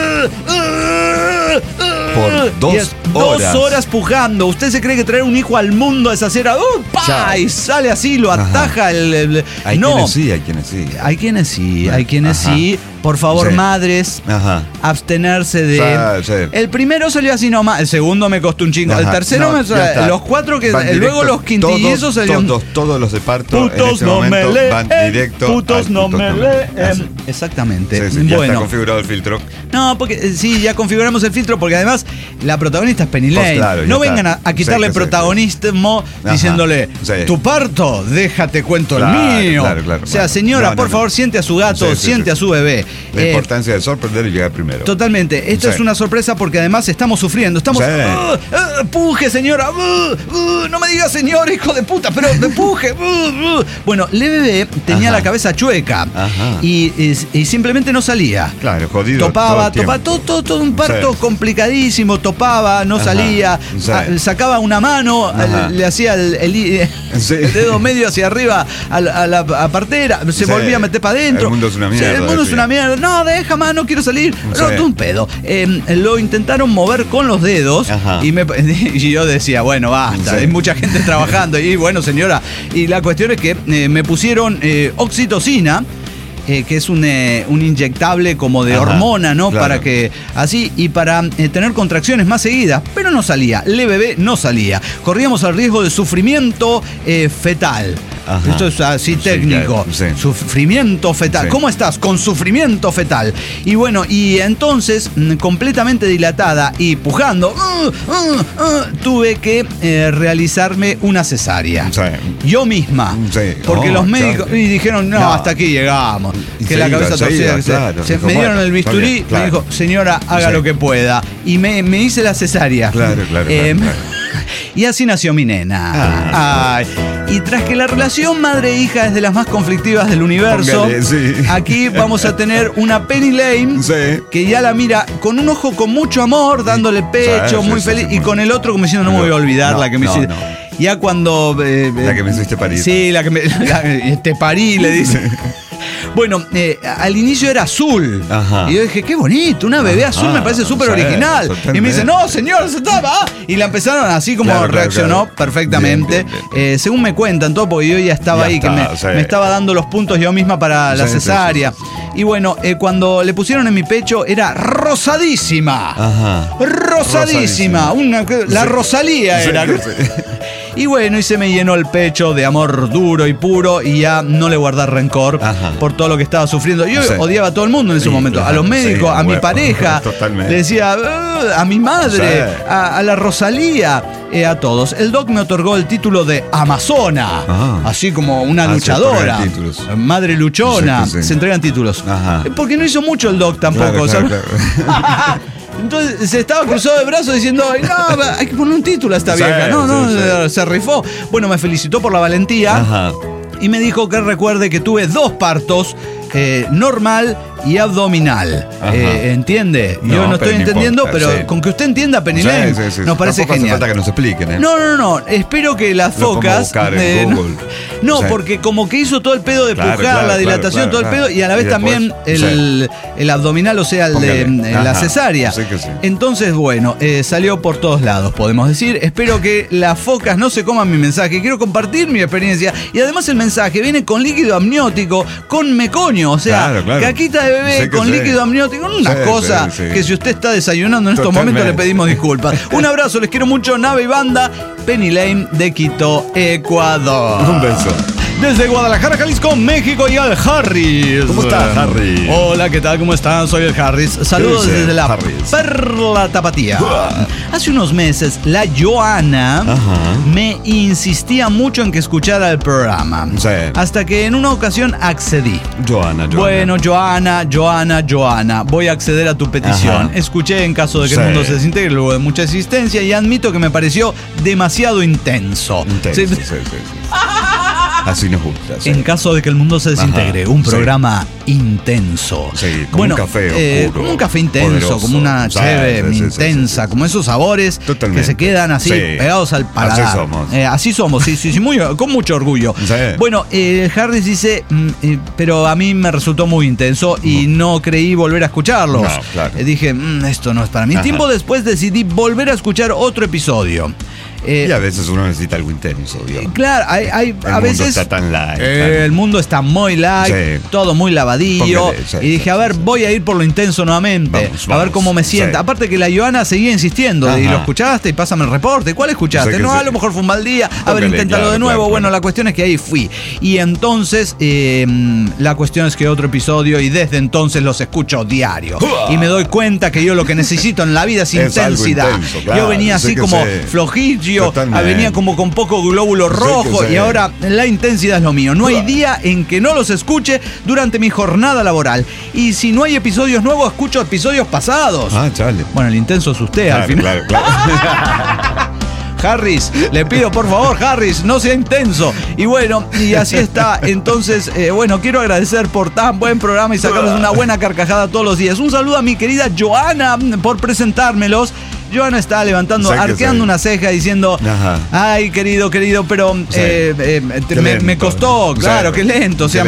Por 2 2 horas pujando. ¿Usted se cree que traer un hijo al mundo es hacer y sale así, lo ataja Hay quienes sí, hay quienes sí. Hay quienes sí, hay quienes sí. Por favor, madres, abstenerse de... El primero salió así nomás, el segundo me costó un chingo, el tercero los 4 que luego los quintillizos salieron... Todos los de parto putos en este no momento me van directo putos no me leen. Exactamente. Ya está configurado el filtro. No, porque sí, ya configuramos el filtro, porque además la protagonista es Penny Lane. No vengan a quitarle protagonismo diciéndole: tu parto, déjate cuento el mío. O sea, señora, por favor, siente a su gato, siente a su bebé. La importancia de sorprender y llegar primero. Totalmente. Esto es una sorpresa porque además estamos sufriendo. Estamos... ¡Puje, señora! No me diga señor, hijo de puta, pero puje. Bueno, el bebé tenía la cabeza chueca y simplemente no salía. Claro, jodido. Topaba todo un parto complicadísimo. Topaba, no salía. Sacaba una mano, le hacía el dedo medio hacia arriba a la partera, se volvía a meter para adentro. El mundo es una mierda. El mundo es una mierda. No, deja más, no quiero salir. No, un pedo. Lo intentaron mover con los dedos y yo decía: bueno, basta, hay mucha gente trabajando. Y bueno, señora, y la cuestión es que me pusieron oxitocina, que es un inyectable como de hormona, ¿no? Claro. Para que así, y para tener contracciones más seguidas, pero no salía, el bebé no salía. Corríamos el riesgo de sufrimiento fetal. Esto es así técnico. Claro. Sufrimiento fetal. ¿Cómo estás? Con sufrimiento fetal. Y bueno, y entonces, completamente dilatada y pujando, tuve que realizarme una cesárea. Yo misma. Porque los médicos y dijeron: no, hasta aquí llegamos. Que la cabeza torcida. Me dieron el bisturí, me dijo: señora, haga lo que pueda. Y me hice la cesárea. Claro. Y así nació mi nena. Y tras que la relación madre-hija es de las más conflictivas del universo, aquí vamos a tener una Penny Lane que ya la mira con un ojo con mucho amor, dándole pecho, muy feliz, y con el otro como diciendo: no me voy a olvidar la que me hiciste. Ya cuando... la que me hiciste parir. Sí, te parí, le dice. Bueno, al inicio era azul. Y yo dije: qué bonito, una bebé azul, me parece súper original. Totalmente. Y me dice: no, señor, se estaba. Y la empezaron así como reaccionó perfectamente. Bien. Según me cuentan todo, porque yo ya estaba ahí, que me estaba dando los puntos yo misma para la cesárea. Y bueno, cuando le pusieron en mi pecho era rosadísima. Rosadísima. La Rosalía era. Y bueno, y se me llenó el pecho de amor duro y puro y ya no le guardé rencor por todo lo que estaba sufriendo. Yo odiaba a todo el mundo en ese momento, a los médicos, a mi pareja, le decía a mi madre, a la Rosalía, a todos. El doc me otorgó el título de Amazona, así como una luchadora, madre luchona, se entregan títulos. Porque no hizo mucho el doc tampoco. Claro. Entonces se estaba cruzado de brazos diciendo, no, hay que poner un título a esta vieja. Se rifó. Bueno, me felicitó por la valentía y me dijo que recuerde que tuve 2 partos, normal y abdominal. ¿Entiende? Yo no estoy entendiendo, importa, pero con que usted entienda, Penny Lane, nos parece genial. Hace falta que nos expliquen. No. Espero que las focas. No, porque como que hizo todo el pedo de pujar, la dilatación, todo el pedo, y a la vez también el abdominal, o sea, el de la cesárea. Entonces, bueno, salió por todos lados, podemos decir. Espero que las focas no se coman mi mensaje. Quiero compartir mi experiencia. Y además el mensaje viene con líquido amniótico, con meconio, o sea, caquita de bebé con líquido amniótico, una cosa que si usted está desayunando en estos momentos le pedimos disculpas. Un abrazo, les quiero mucho, nave y banda. Penny Lane de Quito, Ecuador. Un beso. Desde Guadalajara, Jalisco, México, y al Harris. ¿Cómo estás, Harris? Hola, ¿qué tal? ¿Cómo están? Soy el Harris. Saludos desde la Perla Tapatía. Hace unos meses, la Joana me insistía mucho en que escuchara el programa. Hasta que en una ocasión accedí. Joana. Bueno, Joana, voy a acceder a tu petición. Escuché En caso de que el mundo se desintegre, luego de mucha existencia, y admito que me pareció demasiado intenso. Sí. Así nos gusta. En caso de que el mundo se desintegre, un programa intenso. Como un café oscuro. Como un café intenso, poderoso, como una cheve intensa, como esos sabores que se quedan así pegados al paladar. Así somos, sí, con mucho orgullo. Bueno, Harris dice, pero a mí me resultó muy intenso y no creí volver a escucharlos. Dije, esto no es para mí. Tiempo después decidí volver a escuchar otro episodio. Y a veces uno necesita algo intenso, digamos. Claro, a veces está tan light. El mundo está muy light, todo muy lavadillo. Y dije, a ver, voy a ir por lo intenso nuevamente. Vamos, a ver cómo me sienta. Aparte que la Joana seguía insistiendo. Y lo escuchaste y pásame el reporte. ¿Cuál escuchaste? No, a lo mejor fue un mal día. A ver, inténtalo de nuevo. Bueno, la cuestión es que ahí fui. Y entonces, la cuestión es que otro episodio, y desde entonces los escucho diario. Y me doy cuenta que yo lo que necesito en la vida es intensidad. Yo venía así como flojillo. Venía como con poco glóbulo rojo y ahora la intensidad es lo mío. No hay día en que no los escuche durante mi jornada laboral. Y si no hay episodios nuevos, escucho episodios pasados. Chale. Bueno, el intenso es usted al final. Claro. Harris, le pido por favor, Harris, no sea intenso. Y bueno, y así está. Entonces, bueno, quiero agradecer por tan buen programa y sacarles una buena carcajada todos los días. Un saludo a mi querida Joana por presentármelos. Joana está levantando, arqueando una ceja diciendo, ay, querido, pero me costó, claro, qué lento. O sea,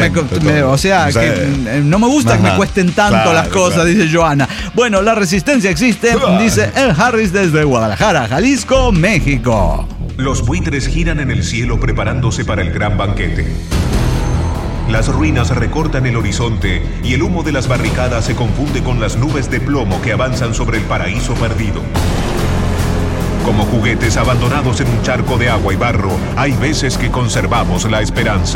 que no me gusta que me cuesten tanto las cosas, dice Joana. Bueno, la resistencia existe, dice el Harris desde Guadalajara, Jalisco, México. Los buitres giran en el cielo preparándose para el gran banquete. Las ruinas recortan el horizonte y el humo de las barricadas se confunde con las nubes de plomo que avanzan sobre el paraíso perdido. Como juguetes abandonados en un charco de agua y barro, hay veces que conservamos la esperanza.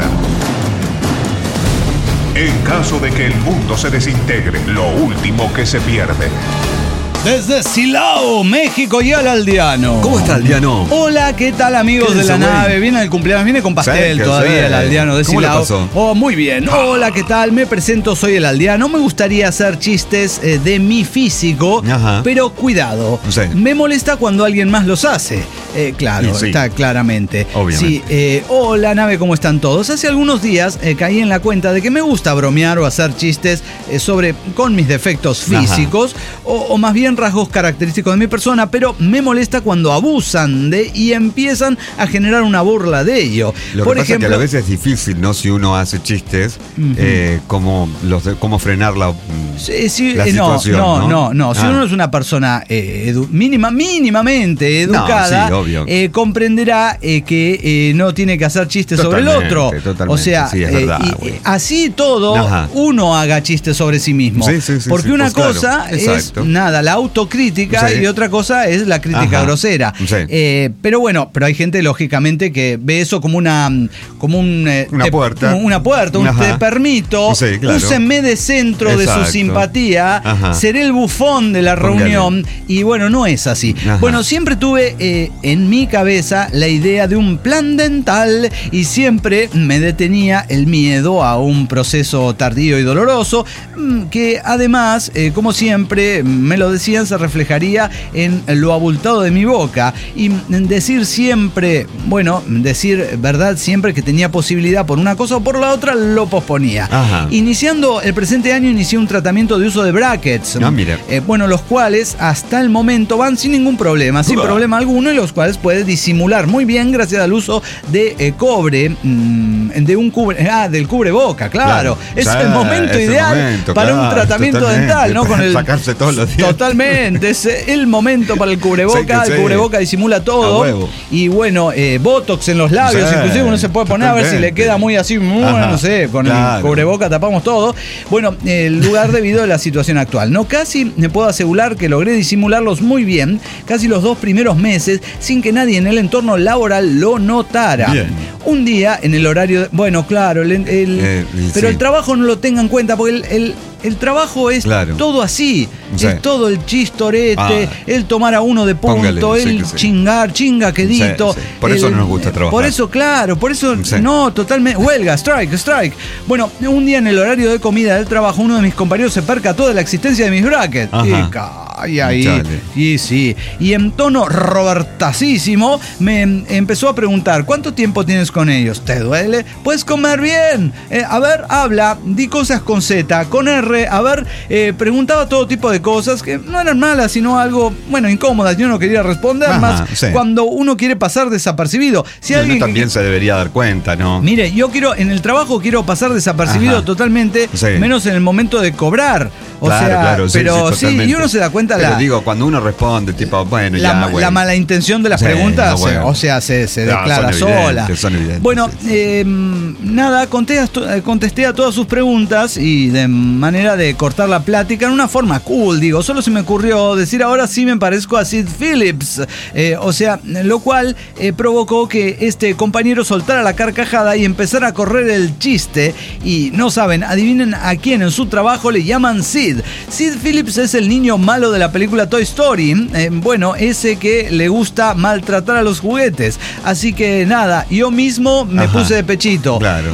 En caso de que el mundo se desintegre, lo último que se pierde. Desde Silao, México, y al Aldeano. ¿Cómo está, Aldeano? Hola, ¿qué tal, amigos de la nave? Viene el cumpleaños, viene con pastel todavía el Aldeano de Silao. ¿Cómo le pasó? Oh, muy bien. Hola, ¿qué tal? Me presento, soy el Aldeano. Me gustaría hacer chistes de mi físico, pero cuidado. Me molesta cuando alguien más los hace. Claro, está claramente. Obviamente. Sí, hola, nave, ¿cómo están todos? Hace algunos días caí en la cuenta de que me gusta bromear o hacer chistes con mis defectos físicos, o más bien rasgos característicos de mi persona, pero me molesta cuando abusan y empiezan a generar una burla de ello. Por ejemplo, que a veces es difícil, ¿no? Si uno hace chistes, cómo frenar la situación. No. Si uno es una persona mínimamente educada, obvio. Comprenderá que no tiene que hacer chistes sobre el otro. Totalmente. O sea, sí, es verdad, así todo, uno haga chistes sobre sí mismo. Porque una cosa es la autocrítica y otra cosa es la crítica grosera. Pero bueno, pero hay gente, lógicamente, que ve eso como una puerta. Te permito, úsenme de centro de su simpatía, seré el bufón de la reunión. Y bueno, no es así. Bueno, siempre tuve en mi cabeza la idea de un plan dental y siempre me detenía el miedo a un proceso tardío y doloroso que además, como siempre me lo decían, se reflejaría en lo abultado de mi boca y decir verdad siempre que tenía posibilidad por una cosa o por la otra lo posponía. Iniciando el presente año inicié un tratamiento de uso de brackets, los cuales hasta el momento van sin ningún problema, sin problema alguno, y los cuales puedes disimular muy bien gracias al uso de cobre, del cubreboca, claro. Es el momento ideal para un tratamiento dental, ¿no? Con el sacarse todos los días. Totalmente, es el momento para el cubreboca. El cubreboca disimula todo. Y bueno, botox en los labios, inclusive uno se puede poner a ver si le queda muy así, no sé, con el cubreboca tapamos todo. Bueno, el lugar debido a la situación actual. Casi me puedo asegurar que logré disimularlos muy bien, casi los 2 primeros meses, sin que nadie en el entorno laboral lo notara. Bien. Un día en el horario, pero el trabajo no lo tenga en cuenta, porque el trabajo es todo así. Es todo el chistorete, el tomar a uno de punto, chinga quedito. Por eso no nos gusta trabajar. Por eso no, totalmente. Huelga, strike. Bueno, un día en el horario de comida del trabajo, uno de mis compañeros se percató de la existencia de mis brackets. Y en tono robertacísimo me empezó a preguntar: ¿cuánto tiempo tienes con ellos? ¿Te duele? ¿Puedes comer bien? A ver, habla, di cosas con Z, con R, preguntaba todo tipo de cosas que no eran malas, sino algo, incómodas. Yo no quería responder cuando uno quiere pasar desapercibido. Si alguien también se debería dar cuenta, ¿no? Mire, yo en el trabajo quiero pasar desapercibido totalmente, menos en el momento de cobrar. Y uno se da cuenta. Pero digo, cuando uno responde, tipo, la mala intención de las preguntas, se declara sola. Bueno, contesté a todas sus preguntas y de manera de cortar la plática en una forma cool, solo se me ocurrió decir: ahora sí me parezco a Sid Phillips, lo cual provocó que este compañero soltara la carcajada y empezara a correr el chiste. Y no saben, adivinen a quién en su trabajo le llaman Sid. Sid Phillips es el niño malo de la película Toy Story, ese que le gusta maltratar a los juguetes. Así que yo mismo me puse de pechito. Claro.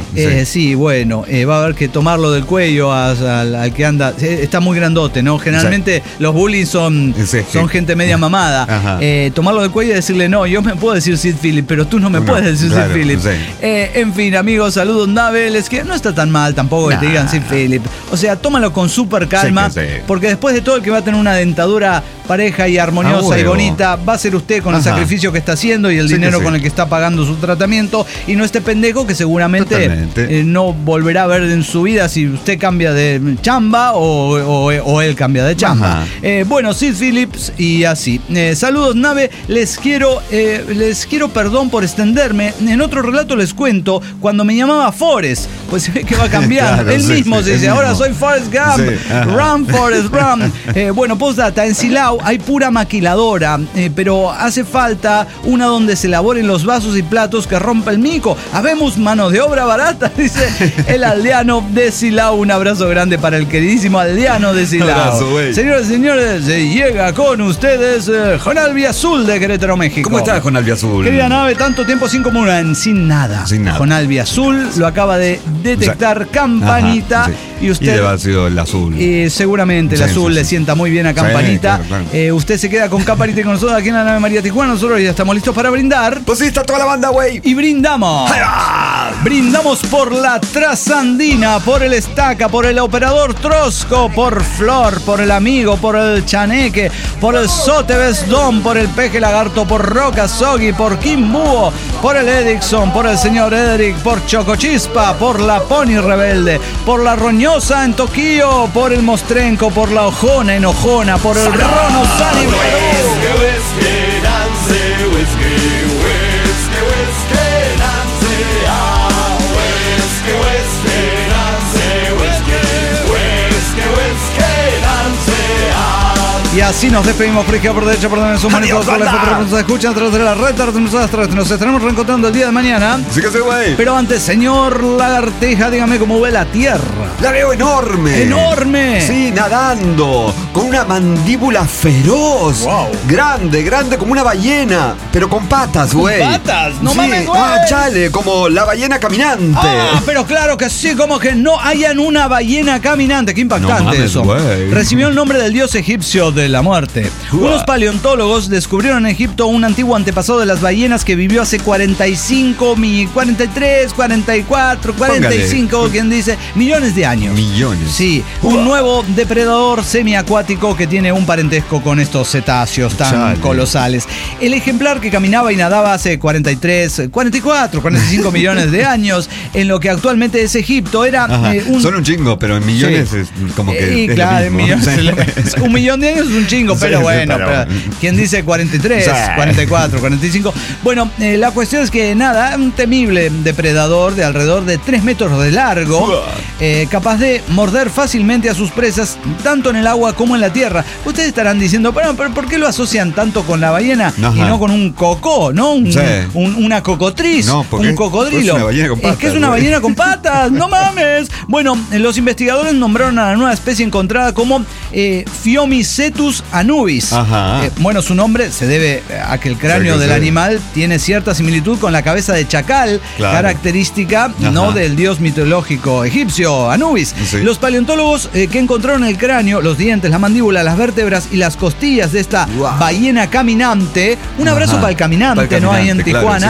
Va a haber que tomarlo del cuello al que anda. Está muy grandote, ¿no? Generalmente los bullies son gente media mamada. Tomarlo del cuello y decirle: no, yo me puedo decir Sid Phillips, pero tú no me puedes decir Sid Phillips. En fin, amigos, saludos, Nabel. Es que no está tan mal tampoco que te digan Sid Phillips. Tómalo con súper calma, porque después de todo, el que va a tener una dentadura pareja y armoniosa y bonita va a ser usted, con el sacrificio que está haciendo y el dinero con el que está pagando su tratamiento, y no este pendejo que seguramente no volverá a ver en su vida si usted cambia de chamba o él cambia de chamba. Sid Phillips y así. Saludos, Nave. Les quiero perdón por extenderme. En otro relato les cuento cuando me llamaba Forrest, pues se ve que va cambiando. Él mismo se dice: ahora soy Forrest Gump. Run, Forrest, run. Postdata, en Silao hay pura maquiladora, pero hace falta una donde se elaboren los vasos y platos que rompa el mico. Habemos mano de obra barata, dice el aldeano de Silao. Un abrazo grande para el queridísimo aldeano de Silao. Señoras y señores, llega con ustedes Jonalvi Azul de Querétaro, México. ¿Cómo estás, Jonalvi Azul? Querida Nave, tanto tiempo sin nada. Jonalvi Azul lo acaba de detectar Campanita. Y usted debe haber sido el azul. Seguramente el azul le sienta muy bien a Campanita. Claro. Usted se queda con Campanita y con nosotros aquí en la Nave María Tijuana. Nosotros ya estamos listos para brindar. Pues sí, está toda la banda, güey. Y brindamos. Brindamos por la Trasandina, por el Estaca, por el Operador Trosco, por Flor, por el Amigo, por el Chaneque, por el Sotebes Don, por el Peje Lagarto, por Roca Soggy, por Kim Búho, por el Edixon, por el señor Edric, por Chocochispa, por la Pony Rebelde, por la Roñosa en Tokio, por el Mostrenco, por la Ojona en Ojona, por el Rono Sani. Y así nos despedimos por izquierda, por derecha, por donde somos todos por la foto nos escuchan a través de la red. Nos estaremos reencontrando el día de mañana. Sí que sí, güey. Pero antes, señor Lagartija, dígame cómo ve la Tierra. La veo enorme. ¡Enorme! Sí, nadando, con una mandíbula feroz. Wow. Grande, como una ballena, pero con patas, güey. ¿Con patas? No sí. mames, güey. Chale, como la ballena caminante. Pero claro que sí, como que no hayan una ballena caminante. Qué impactante no mames, eso. Wey. Recibió el nombre del dios egipcio de la muerte. Unos paleontólogos descubrieron en Egipto un antiguo antepasado de las ballenas que vivió hace 43, 44, 45, Póngale. ¿Quién dice? Millones de años. Millones. Sí, un nuevo depredador semiacuático que tiene un parentesco con estos cetáceos tan colosales. El ejemplar que caminaba y nadaba hace 43, 44, 45 millones de años en lo que actualmente es Egipto era Son un chingo, pero en millones es como que es claro, lo mismo. Millones, un millón de años es un chingo, pero bueno, pero ¿quién dice 43, 44, 45? Bueno, la cuestión es que nada, un temible depredador de alrededor de 3 metros de largo, capaz de morder fácilmente a sus presas, tanto en el agua como en la tierra. Ustedes estarán diciendo, pero ¿por qué lo asocian tanto con la ballena y no con un cocó, ¿no? Una cocotriz, un cocodrilo. Es que es una ballena con patas, no mames. Bueno, los investigadores nombraron a la nueva especie encontrada como Phiomicetus anubis. Bueno, su nombre se debe a que el cráneo del animal tiene cierta similitud con la cabeza de chacal, característica no del dios mitológico egipcio Anubis. Los paleontólogos que encontraron el cráneo, los dientes, la mandíbula, las vértebras y las costillas de esta ballena caminante, un abrazo para el caminante, ¿no? Ahí en Tijuana,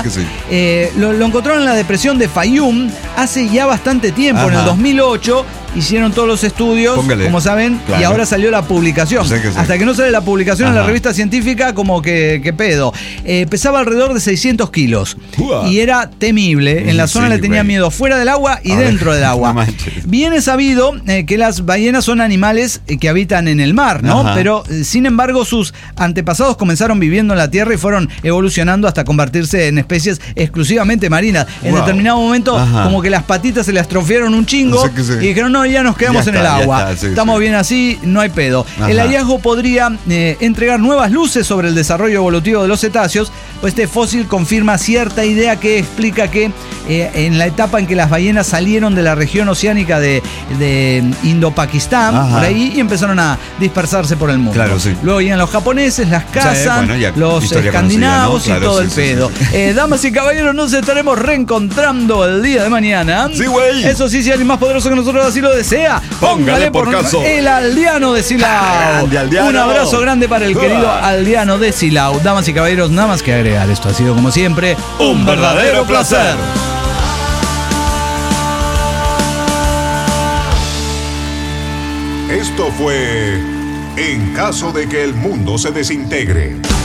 lo encontraron en la depresión de Fayum hace ya bastante tiempo, en el 2008. Hicieron todos los estudios, como saben, y ahora salió la publicación. Hasta que no sale la publicación en la revista científica, como que pedo. Pesaba alrededor de 600 kilos. Y era temible. En la zona le tenía miedo fuera del agua y dentro del agua. Bien es sabido que las ballenas son animales que habitan en el mar, ¿no? Pero, sin embargo, sus antepasados comenzaron viviendo en la tierra y fueron evolucionando hasta convertirse en especies exclusivamente marinas. En determinado momento, como que las patitas se le atrofiaron un chingo y dijeron, no, ya nos quedamos en el agua. Estamos bien así, no hay pedo. El hallazgo podría entregar nuevas luces sobre el desarrollo evolutivo de los cetáceos, pues este fósil confirma cierta idea que explica que en la etapa en que las ballenas salieron de la región oceánica de Indo-Pakistán, por ahí, y empezaron a dispersarse por el mundo. Luego llegan los japoneses, las cazan, los escandinavos, ¿no? Y todo el pedo. Damas y caballeros, nos estaremos reencontrando el día de mañana. Eso sí, si alguien más poderoso que nosotros así lo desea, póngale por caso el aldeano de Silao. Un abrazo grande para el querido aldeano de Silao. Damas y caballeros, nada más que agregar. Esto ha sido, como siempre, un verdadero placer. Esto fue En caso de que el mundo se desintegre.